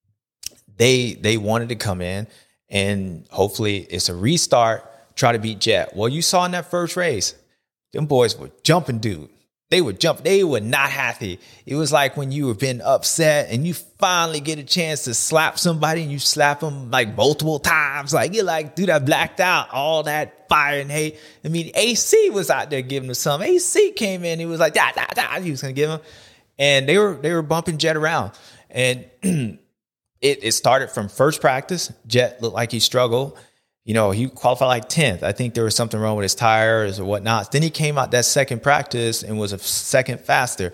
They they wanted to come in and hopefully it's a restart, try to beat Jet. Well, you saw in that first race, them boys were jumping, dude. They were jumping. They were not happy. It was like when you have been upset and you finally get a chance to slap somebody and you slap them like multiple times. Like, you're like, dude, I blacked out all that fire and hate. I mean, A C was out there giving them some. A C came in. He was like, da, da, da. He was going to give them. And they were, they were bumping Jet around. And It, it started from first practice. Jet looked like he struggled. You know, he qualified like tenth. I think there was something wrong with his tires or whatnot. Then he came out that second practice and was a second faster.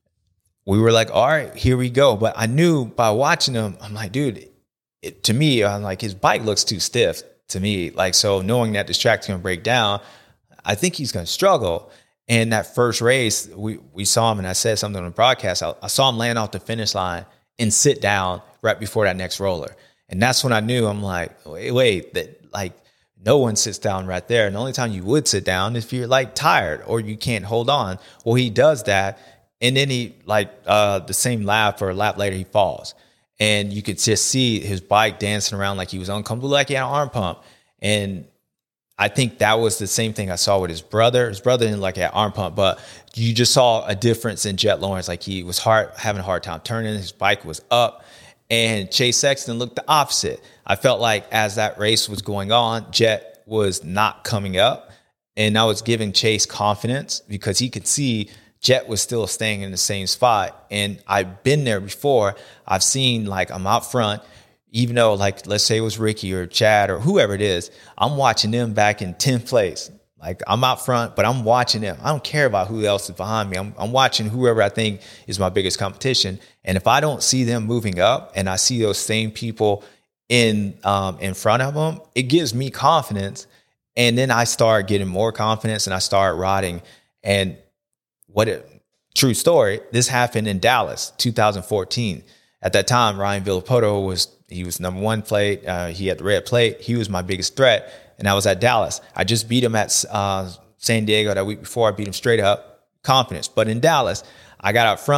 We were like, all right, here we go. But I knew by watching him, I'm like, dude, it, to me, I'm like, his bike looks too stiff to me. Like, so knowing that this track's going to break down, I think he's going to struggle. And that first race, we, we saw him, and I said something on the broadcast. I, I saw him land off the finish line and sit down right before that next roller. And that's when I knew, I'm like, wait, wait, that like no one sits down right there. And the only time you would sit down is if you're like tired or you can't hold on. Well, he does that. And then he like uh, the same lap or a lap later, he falls. And you could just see his bike dancing around like he was uncomfortable, like he had an arm pump. And I think that was the same thing I saw with his brother. His brother didn't like an arm pump, but you just saw a difference in Jet Lawrence. Like he was hard, having a hard time turning. His bike was up. And Chase Sexton looked the opposite. I felt like as that race was going on, Jet was not coming up. And I was giving Chase confidence because he could see Jet was still staying in the same spot. And I've been there before. I've seen, like, I'm out front, even though, like, let's say it was Ricky or Chad or whoever it is, I'm watching them back in tenth place. Like, I'm out front, but I'm watching them. I don't care about who else is behind me. I'm, I'm watching whoever I think is my biggest competition. And if I don't see them moving up and I see those same people in um, in front of them, it gives me confidence. And then I start getting more confidence and I start riding. And what a true story, this happened in Dallas, two thousand fourteen. At that time, Ryan Villapoto was, he was number one plate. Uh, he had the red plate. He was my biggest threat. And I was at Dallas. I just beat him at uh, San Diego that week before. I beat him straight up, confidence. But in Dallas, I got out front,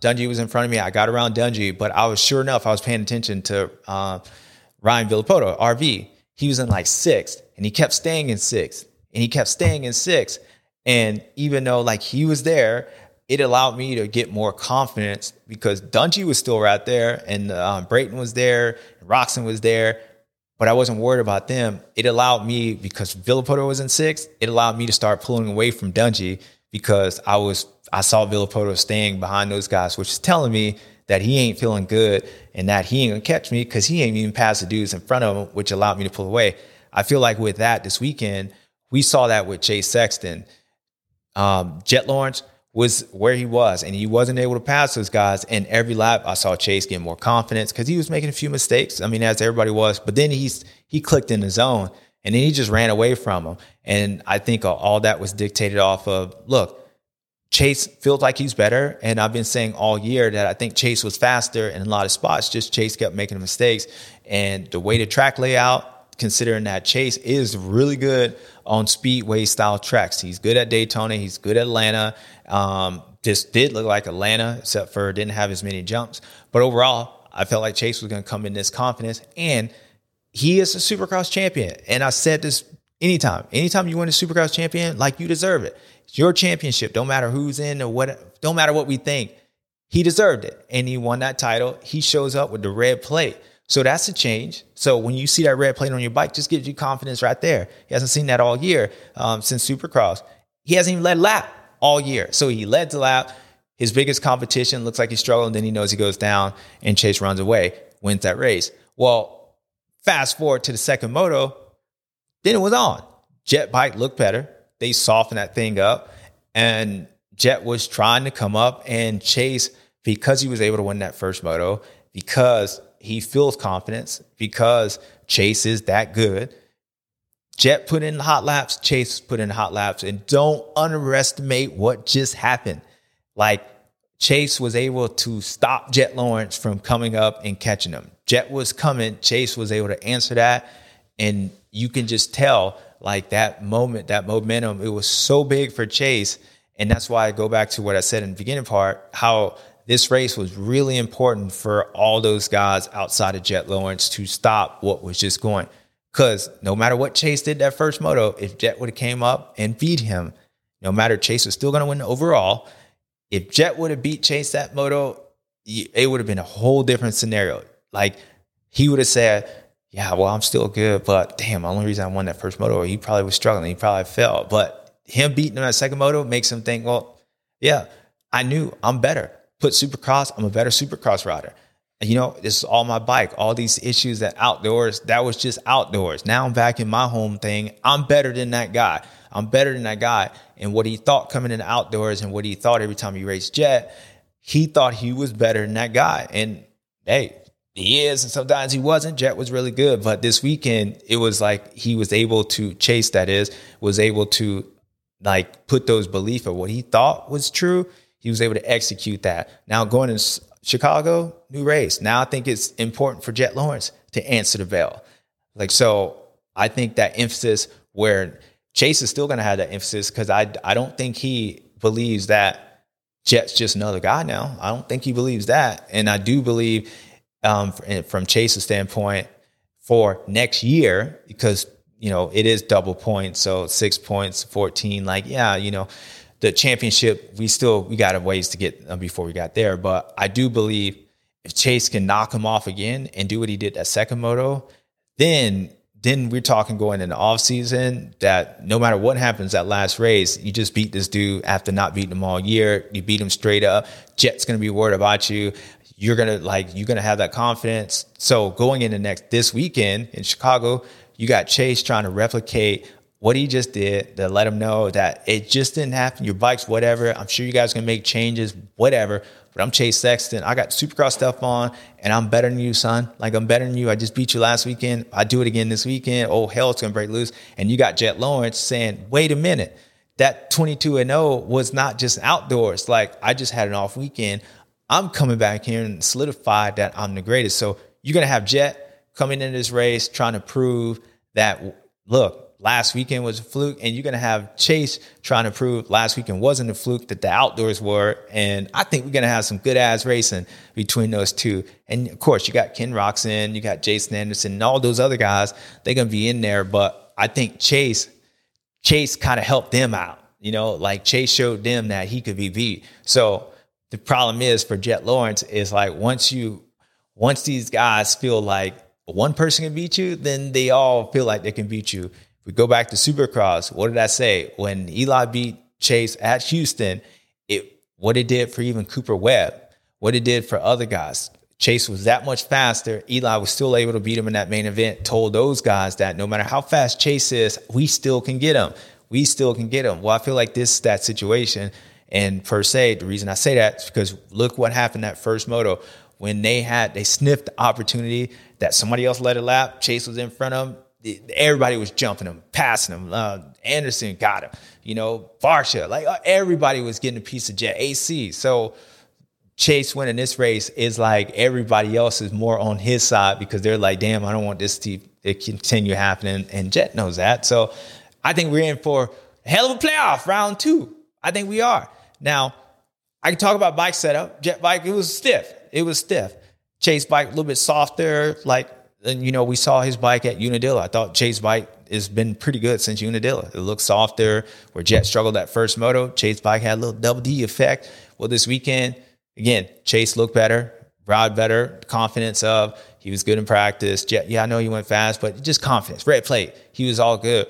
Dungey was in front of me. I got around Dungey, but I was sure enough, I was paying attention to uh, Ryan Villopoto, R V. He was in like sixth, and he kept staying in sixth, and he kept staying in sixth. And even though like he was there, it allowed me to get more confidence because Dungey was still right there, and um, Brayton was there, and Roczen was there, but I wasn't worried about them. It allowed me, because Villopoto was in sixth, it allowed me to start pulling away from Dungey because I was I saw Villopoto staying behind those guys, which is telling me that he ain't feeling good and that he ain't gonna catch me because he ain't even passed the dudes in front of him, which allowed me to pull away. I feel like with that this weekend, we saw that with Chase Sexton. Um, Jet Lawrence was where he was, and he wasn't able to pass those guys. And every lap, I saw Chase get more confidence because he was making a few mistakes. I mean, as everybody was, but then he's he clicked in the zone, and then he just ran away from him. And I think all that was dictated off of, look, Chase feels like he's better, and I've been saying all year that I think Chase was faster in a lot of spots. Just Chase kept making mistakes, and the way the track layout, considering that Chase is really good on speedway style tracks. He's good at Daytona. He's good at Atlanta. Um, just did look like Atlanta, except for didn't have as many jumps. But overall, I felt like Chase was going to come in this confidence, and he is a Supercross champion. And I said this anytime, anytime you win a Supercross champion, like you deserve it. It's your championship. Don't matter who's in or what, don't matter what we think. He deserved it. And he won that title. He shows up with the red plate. So that's a change. So when you see that red plate on your bike, just gives you confidence right there. He hasn't seen that all year um, since Supercross. He hasn't even led a lap all year. So he led the lap. His biggest competition looks like he's struggling. Then he knows he goes down and Chase runs away, wins that race. Well, fast forward to the second moto, then it was on. Jet bike looked better. They softened that thing up, and Jet was trying to come up, and Chase, because he was able to win that first moto, because he feels confidence, because Chase is that good, Jet put in the hot laps, Chase put in the hot laps, and don't underestimate what just happened. Like, Chase was able to stop Jet Lawrence from coming up and catching him. Jet was coming, Chase was able to answer that, and you can just tell, like, that moment, that momentum, it was so big for Chase. And that's why I go back to what I said in the beginning part, how this race was really important for all those guys outside of Jet Lawrence to stop what was just going. Because no matter what Chase did that first moto, if Jet would have came up and beat him, no matter, Chase was still going to win the overall. If Jet would have beat Chase that moto, it would have been a whole different scenario. Like, he would have said, yeah, well, I'm still good, but damn, the only reason I won that first moto, he probably was struggling. He probably fell. But him beating him that second moto makes him think, well, yeah, I knew I'm better. Put Supercross, I'm a better Supercross rider. And, you know, this is all my bike. All these issues that outdoors, that was just outdoors. Now I'm back in my home thing. I'm better than that guy. I'm better than that guy. And what he thought coming in the outdoors and what he thought every time he raced Jet, he thought he was better than that guy. And, hey, he is, and sometimes he wasn't. Jet was really good. But this weekend, it was like he was able to, Chase that is, was able to, like, put those beliefs of what he thought was true. He was able to execute that. Now going to Chicago, new race. Now I think it's important for Jet Lawrence to answer the bell. Like, so I think that emphasis where Chase is still going to have that emphasis, because I, I don't think he believes that Jet's just another guy now. I don't think he believes that. And I do believe, Um, from Chase's standpoint, for next year, because, you know, it is double points, so six points, fourteen, like, yeah, you know, the championship, we still, we got a ways to get uh, before we got there. But I do believe if Chase can knock him off again and do what he did that second moto, then, then we're talking going in the off season that no matter what happens that last race, you just beat this dude after not beating him all year. You beat him straight up. Jet's going to be worried about you. You're going to like, you're going to have that confidence. So going into next, this weekend in Chicago, you got Chase trying to replicate what he just did to let him know that it just didn't happen. Your bike's whatever. I'm sure you guys can make changes, whatever. But I'm Chase Sexton. I got Supercross stuff on, and I'm better than you, son. Like, I'm better than you. I just beat you last weekend. I do it again this weekend. Oh, hell, it's going to break loose. And you got Jet Lawrence saying, wait a minute. That twenty-two and oh was not just outdoors. Like, I just had an off weekend. I'm coming back here and solidified that I'm the greatest. So you're going to have Jet coming into this race trying to prove that, look, last weekend was a fluke, and you're going to have Chase trying to prove last weekend wasn't a fluke, that the outdoors were. And I think we're going to have some good ass racing between those two. And of course, you got Ken Roczen, you got Jason Anderson, and all those other guys. They're going to be in there. But I think Chase, Chase kind of helped them out. You know, like Chase showed them that he could be beat. So the problem is for Jet Lawrence is like once you, once these guys feel like one person can beat you, then they all feel like they can beat you. If we go back to Supercross, what did I say? When Eli beat Chase at Houston, it what it did for even Cooper Webb, what it did for other guys. Chase was that much faster. Eli was still able to beat him in that main event, told those guys that no matter how fast Chase is, we still can get him. We still can get him. Well, I feel like this is that situation. And per se, the reason I say that is because look what happened that first moto. When they had, they sniffed the opportunity that somebody else led a lap, Chase was in front of him. Everybody was jumping him, passing him. Uh, Anderson got him. You know, Varsha, like uh, everybody was getting a piece of Jet. A C. So Chase winning this race is like everybody else is more on his side because they're like, damn, I don't want this to, to continue happening. And Jet knows that. So I think we're in for a hell of a playoff round two. I think we are. Now, I can talk about bike setup. Jet bike, it was stiff. It was stiff. Chase bike, a little bit softer, like, and, you know, we saw his bike at Unadilla. I thought Chase bike has been pretty good since Unadilla. It looks softer. Where Jet struggled that first moto, Chase bike had a little double D effect. Well, this weekend, again, Chase looked better, ride better, confidence of, he was good in practice. Jet, yeah, I know he went fast, but just confidence, red plate. He was all good.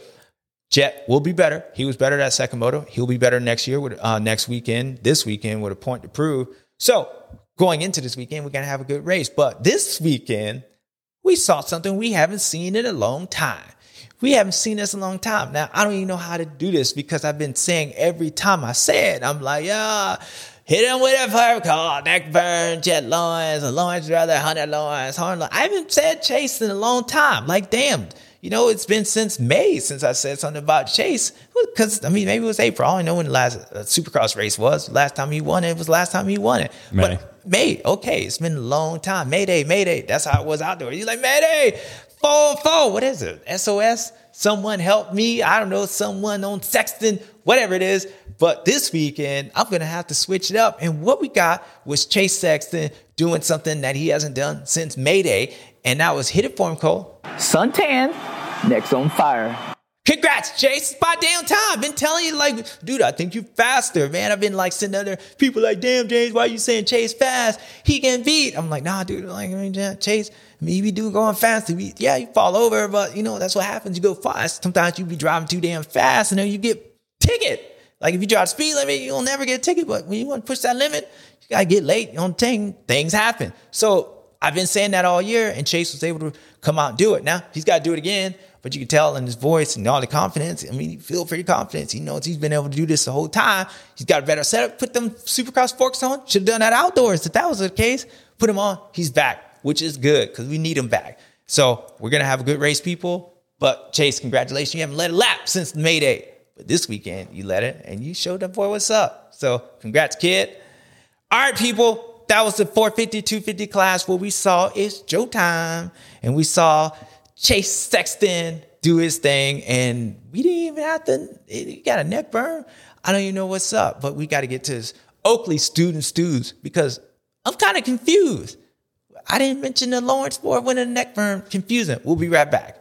Jet will be better. He was better that second moto. He'll be better next year with uh, next weekend, this weekend with a point to prove. So going into this weekend, we're going to have a good race. But this weekend, we saw something we haven't seen in a long time. We haven't seen this in a long time. Now, I don't even know how to do this because I've been saying every time I say it, I'm like, yeah, hit him with a fire call, neck burn, Jet Lawrence, Lawrence rather, Hunter Lawrence, Hunter Lawrence. I haven't said Chase in a long time. Like, damn, you know, it's been since May since I said something about Chase. Because, I mean, maybe it was April. I don't know when the last uh, Supercross race was. Last time he won it, it was the last time he won it. May. But May, okay, it's been a long time. Mayday, Mayday. That's how it was out there. You're like, Mayday, four, four. What is it? S O S? Someone help me. I don't know. Someone on Sexton, whatever it is. But this weekend, I'm going to have to switch it up. And what we got was Chase Sexton doing something that he hasn't done since Mayday. And that was hit it for him, Cole. Suntan, next on fire. Congrats, Chase. It's about damn time. Been telling you, like, dude, I think you're faster, man. I've been like sitting there, people like, damn, James, why are you saying Chase fast? He can beat. I'm like, nah, dude, like, I mean, Chase, maybe do going fast. Yeah, you fall over, but you know, that's what happens. You go fast. Sometimes you be driving too damn fast and then you get ticket. Like if you drive speed limit, you'll never get a ticket. But when you want to push that limit, you got to get late on thing. Things happen. So I've been saying that all year and Chase was able to come out and do it. Now he's got to do it again. But you can tell in his voice and all the confidence. I mean, he feel pretty confident. He knows he's been able to do this the whole time. He's got a better setup. Put them Supercross forks on. Should have done that outdoors. If that was the case, put him on. He's back, which is good because we need him back. So we're going to have a good race, people. But Chase, congratulations. You haven't led a lap since Mayday. But this weekend, you led it, and you showed that boy what's up. So congrats, kid. All right, people. That was the four fifty, two fifty class. What we saw is Joe time. And we saw Chase Sexton do his thing, and we didn't even have to, he got a neck burn. I don't even know what's up, but we got to get to this Oakley student stews because I'm kind of confused. I didn't mention the Lawrence Ford winning a neck burn. Confusing. We'll be right back.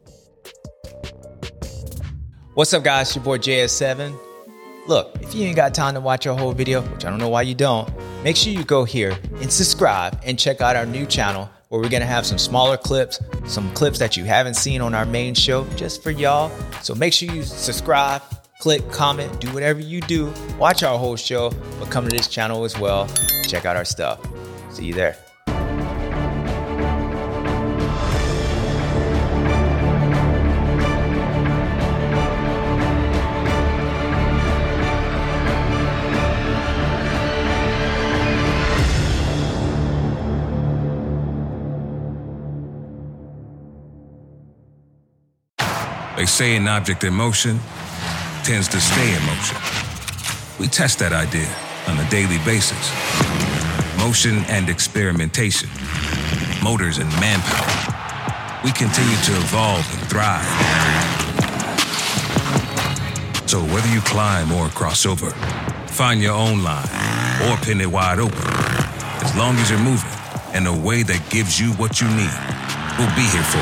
What's up, guys? It's your boy J S seven. Look, if you ain't got time to watch our whole video, which I don't know why you don't, make sure you go here and subscribe and check out our new channel where we're going to have some smaller clips, some clips that you haven't seen on our main show just for y'all. So make sure you subscribe, click, comment, do whatever you do. Watch our whole show, but come to this channel as well. Check out our stuff. See you there. They say an object in motion tends to stay in motion. We test that idea on a daily basis. Motion and experimentation, motors and manpower. We continue to evolve and thrive. So whether you climb or cross over, find your own line, or pin it wide open, as long as you're moving in a way that gives you what you need, we'll be here for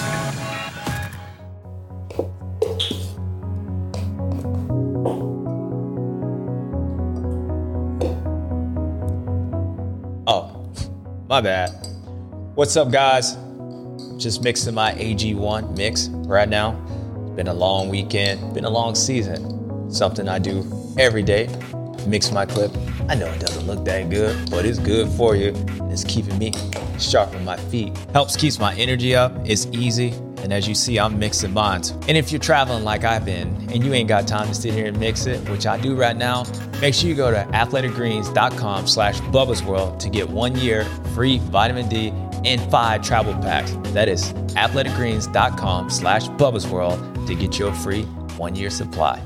you. Oh, my bad. What's up, guys? Just mixing my A G one mix right now. Been a long weekend, been a long season. Something I do every day, mix my clip. I know it doesn't look that good, but it's good for you. It's keeping me sharp on my feet. Helps keeps my energy up, it's easy. And as you see, I'm mixing mine. And if you're traveling like I've been, and you ain't got time to sit here and mix it, which I do right now, make sure you go to athleticgreens.com slash Bubba's World to get one year free vitamin D and five travel packs. That is athleticgreens.com slash Bubba's World to get your free one year supply.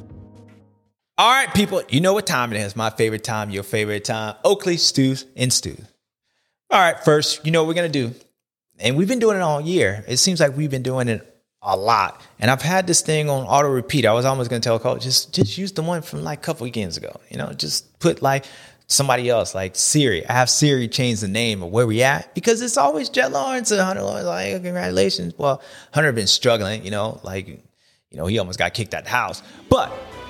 All right, people, you know what time it is. My favorite time, your favorite time. Oakley Stews and Stews. All right, first, you know what we're going to do. And we've been doing it all year. It seems like we've been doing it a lot. And I've had this thing on auto repeat. I was almost going to tell Cole, just, just use the one from like a couple weekends ago. You know, just put like somebody else, like Siri. I have Siri change the name of where we at because it's always Jet Lawrence and Hunter Lawrence. Like, congratulations. Well, Hunter been struggling, you know, like, you know, he almost got kicked out the house. But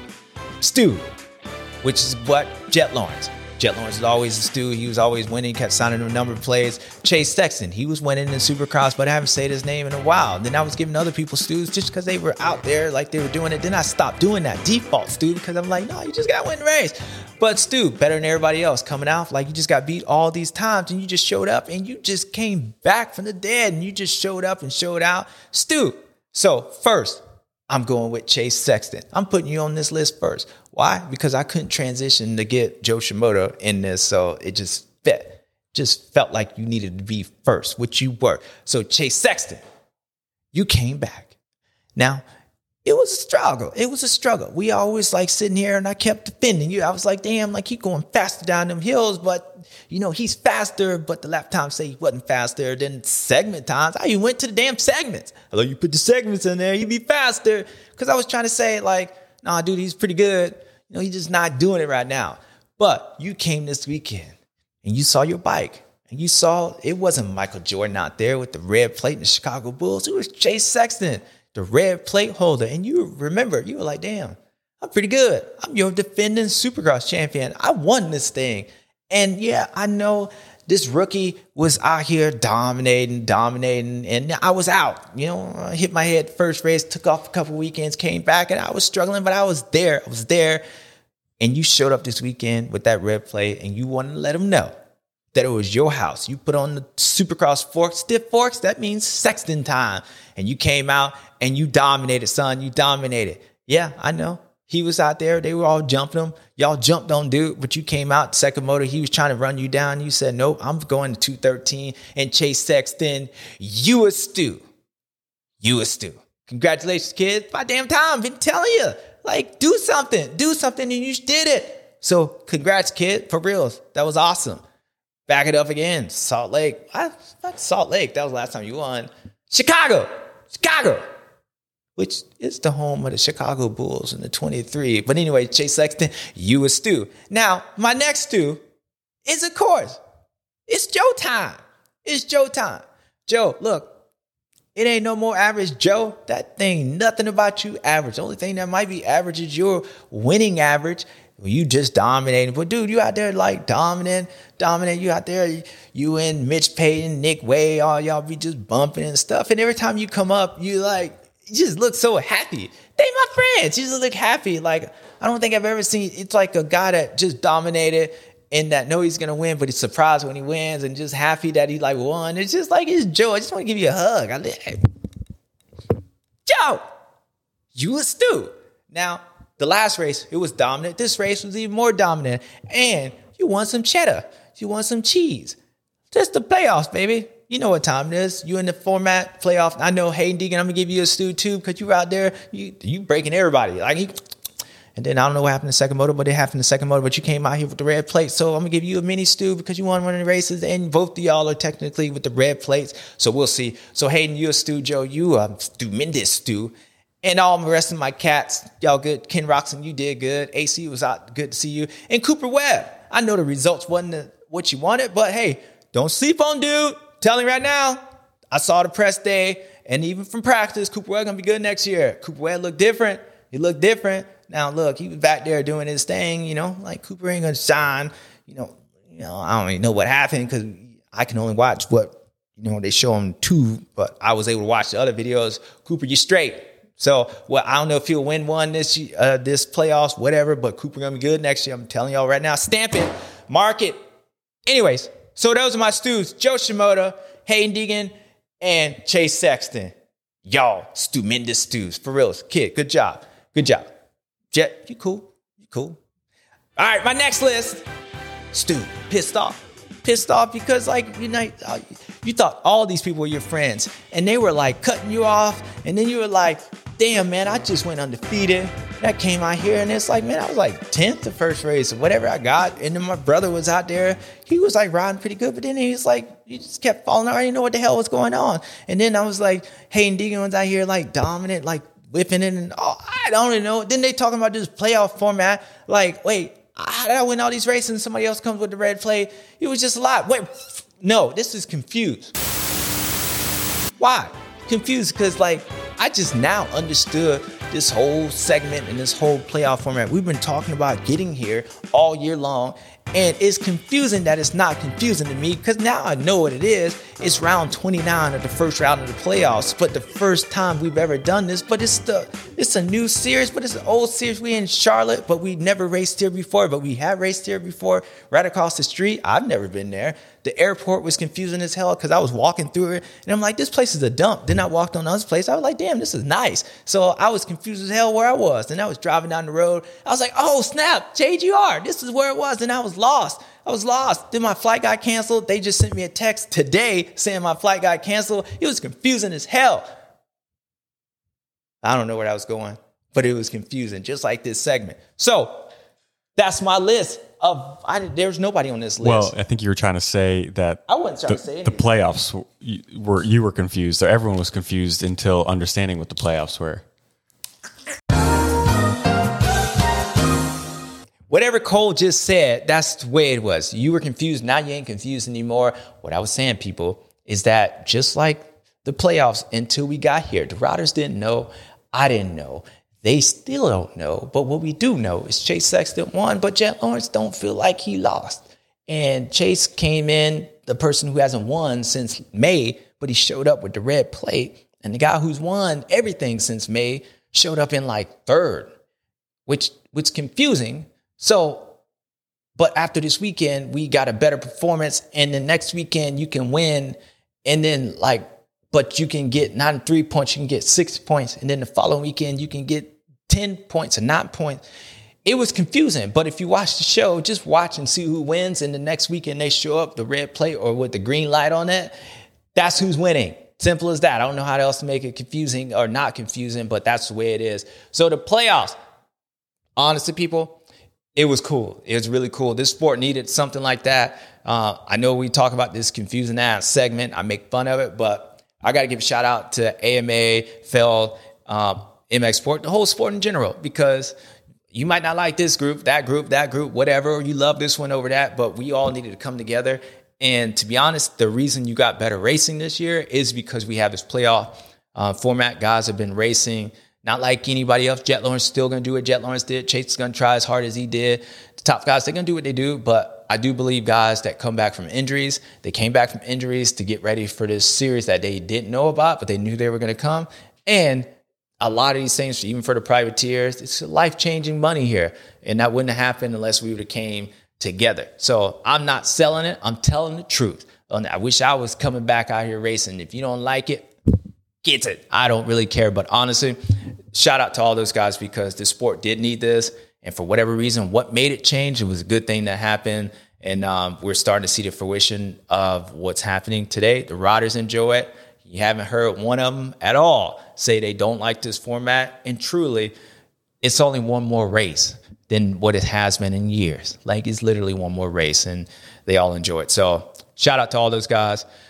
Stu, which is what Jet Lawrence. Jet Lawrence is always a Stu. He was always winning, kept signing a number of plays. Chase Sexton, he was winning in Supercross, but I haven't said his name in a while. Then I was giving other people Stews just because they were out there like they were doing it. Then I stopped doing that default Stu because I'm like, no, you just got to win the race. But Stu, better than everybody else coming out. Like you just got beat all these times and you just showed up and you just came back from the dead and you just showed up and showed out. Stu, so first, I'm going with Chase Sexton. I'm putting you on this list first. Why? Because I couldn't transition to get Joe Shimoda in this, so it just fit. Just felt like you needed to be first, which you were. So Chase Sexton, you came back. Now, it was a struggle. It was a struggle. We always like sitting here and I kept defending you. I was like, damn, like he going faster down them hills, but you know, he's faster, but the lap times say he wasn't faster than segment times. I even went to the damn segments. Although you put the segments in there, you'd be faster. Because I was trying to say like, nah, dude, he's pretty good. You know, he's just not doing it right now. But you came this weekend and you saw your bike and you saw it wasn't Michael Jordan out there with the red plate in the Chicago Bulls. It was Chase Sexton, the red plate holder. And you remember, you were like, damn, I'm pretty good. I'm your defending Supercross champion. I won this thing. And yeah, I know this rookie was out here dominating, dominating, and I was out. You know, I hit my head first race, took off a couple weekends, came back, and I was struggling, but I was there. I was there. And you showed up this weekend with that red plate, and you wanted to let them know that it was your house. You put on the Supercross forks, stiff forks. That means Sexton time. And you came out, and you dominated, son. You dominated. Yeah, I know. He was out there. They were all jumping him. Y'all jumped on dude, but you came out second motor. He was trying to run you down. You said, nope, I'm going to two thirteen and Chase Sexton. You a Stu. You a Stu. Congratulations, kid. By damn time, I've been telling you. Like, do something. Do something, and you did it. So, congrats, kid. For reals. That was awesome. Back it up again. Salt Lake. I, not Salt Lake. That was the last time you won. Chicago. Chicago. Which is the home of the Chicago Bulls in the twenty-three. But anyway, Chase Sexton, you a Stu. Now, my next Stu is, of course, it's Joe time. It's Joe time. Joe, look, it ain't no more average Joe. That thing, nothing about you average. The only thing that might be average is your winning average. You just dominating. But, dude, you out there like dominant, dominant. You out there, you and Mitch Payton, Nick Way, all y'all be just bumping and stuff. And every time you come up, you like, you just look so happy. They my friends. You just look happy. Like, I don't think I've ever seen, it's like a guy that just dominated and that know he's going to win, but he's surprised when he wins and just happy that he like won. It's just like, it's Joe. I just want to give you a hug. I hey, Joe, you a Stu. Now, the last race, it was dominant. This race was even more dominant. And you won some cheddar. You won some cheese. Just the playoffs, baby. You know what time it is. You in the format playoff. I know Hayden Deegan, I'm going to give you a Stu too because you were out there. You you breaking everybody. Like he, and then I don't know what happened in the second motor, but it happened in the second motor. But you came out here with the red plate. So I'm going to give you a mini Stu because you won one of the races. And both of y'all are technically with the red plates. So we'll see. So Hayden, you a Stu. Joe, you a stupendous Stu. And all the rest of my cats, y'all good. Ken Roxon, you did good. A C was out, good to see you. And Cooper Webb, I know the results wasn't the, what you wanted, but hey, don't sleep on dude. Telling you right now, I saw the press day, and even from practice, Cooper Webb gonna be good next year. Cooper Webb looked different. He looked different. Now look, he was back there doing his thing, you know, like Cooper ain't gonna shine. You know, you know, I don't even know what happened because I can only watch what, you know, they show on too, but I was able to watch the other videos. Cooper, you straight. So, well, I don't know if he'll win one this uh, this playoffs, whatever, but Cooper going to be good next year. I'm telling y'all right now. Stamp it. Mark it. Anyways, so those are my stews. Joe Shimoda, Hayden Deegan, and Chase Sexton. Y'all, stupendous stews. For real. Kid, good job. Good job. Jet, you cool. You cool. All right, my next list. Stu, pissed off. Pissed off because, like, you know, you thought all these people were your friends, and they were, like, cutting you off, and then you were like, damn, man, I just went undefeated. I came out here, and it's like, man, I was like tenth the first race or whatever I got. And then my brother was out there. He was like riding pretty good, but then he was like, he just kept falling out. I didn't know what the hell was going on. And then I was like, Hayden Deegan was out here like dominant, like whipping it. And oh, I don't even know. Then they talking about this playoff format. Like, wait, how did I win all these races and somebody else comes with the red plate? It was just a lot. Wait, no, this is confused. Why? Confused because, like, I just now understood this whole segment and this whole playoff format. We've been talking about getting here all year long, and it's confusing that it's not confusing to me because now I know what it is. It's round twenty-nine of the first round of the playoffs, but the first time we've ever done this. But it's the it's a new series, but it's an old series. We in Charlotte, but we never raced here before, but we have raced here before right across the street. I've never been there. The airport was confusing as hell because I was walking through it, and I'm like, this place is a dump. Then I walked on this place. I was like, damn, this is nice. So I was confused as hell where I was. Then I was driving down the road. I was like, oh, snap, J G R. This is where it was, and I was lost. I was lost. Then my flight got canceled. They just sent me a text today saying my flight got canceled. It was confusing as hell. I don't know where I was going, but it was confusing, just like this segment. So that's my list. Of I, there's nobody on this list. Well, I think you were trying to say that I wasn't trying the, to say the anything. playoffs you were you were confused, or everyone was confused until understanding what the playoffs were. Whatever Cole just said, that's the way it was. You were confused. Now you ain't confused anymore. What I was saying, people, is that just like the playoffs, until we got here, the Riders didn't know. I didn't know. They still don't know. But what we do know is Chase Sexton won, but Jet Lawrence don't feel like he lost. And Chase came in, the person who hasn't won since May, but he showed up with the red plate. And the guy who's won everything since May showed up in like third, which which confusing. So, but after this weekend, we got a better performance. And the next weekend you can win. And then like, but you can get not in three points, you can get six points. And then the following weekend, you can get ten points or nine points. It was confusing. But if you watch the show, just watch and see who wins. And the next weekend they show up, the red plate or with the green light on it. That's who's winning. Simple as that. I don't know how else to make it confusing or not confusing, but that's the way it is. So the playoffs, honestly, people, it was cool. It was really cool. This sport needed something like that. Uh, I know we talk about this confusing ass segment. I make fun of it, but I got to give a shout out to A M A, F L, uh, M X Sport, the whole sport in general, because you might not like this group, that group, that group, whatever, or you love this one over that, but we all needed to come together. And to be honest, the reason you got better racing this year is because we have this playoff uh, format. Guys have been racing not like anybody else. Jet Lawrence still going to do what Jet Lawrence did. Chase is going to try as hard as he did. The top guys, they're going to do what they do. But I do believe guys that come back from injuries, they came back from injuries to get ready for this series that they didn't know about, but they knew they were going to come. And a lot of these things, even for the privateers, it's life-changing money here. And that wouldn't have happened unless we would have came together. So I'm not selling it. I'm telling the truth. And I wish I was coming back out here racing. If you don't like it, get it. I don't really care. But honestly, shout out to all those guys because the sport did need this. And for whatever reason, what made it change, it was a good thing that happened. And um, we're starting to see the fruition of what's happening today. The riders enjoy it. You haven't heard one of them at all say they don't like this format. And truly, it's only one more race than what it has been in years. Like, it's literally one more race, and they all enjoy it. So shout out to all those guys.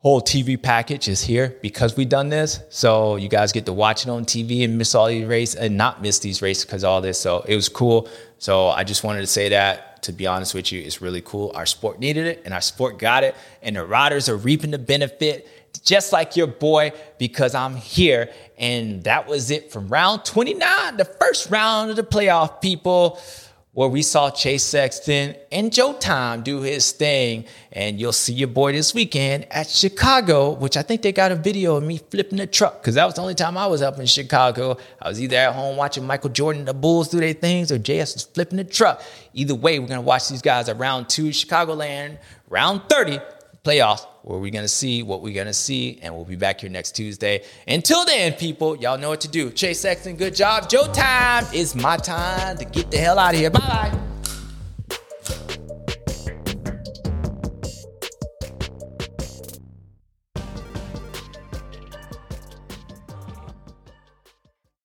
whole T V package is here because we done this. So you guys get to watch it on T V and miss all these races and not miss these races because of all this. So it was cool. So I just wanted to say that, to be honest with you, it's really cool. Our sport needed it and our sport got it. And the riders are reaping the benefit just like your boy because I'm here. And that was it from round twenty-nine, the first round of the playoff, people, where we saw Chase Sexton and Joe Time do his thing. And you'll see your boy this weekend at Chicago, which I think they got a video of me flipping the truck because that was the only time I was up in Chicago. I was either at home watching Michael Jordan and the Bulls do their things or J S was flipping the truck. Either way, we're going to watch these guys at round two, Chicagoland, round thirty, playoffs, where we're going to see what we're going to see, and we'll be back here next Tuesday. Until then, people, y'all know what to do. Chase Sexton, good job. Joe Time, it's my time to get the hell out of here. Bye-bye.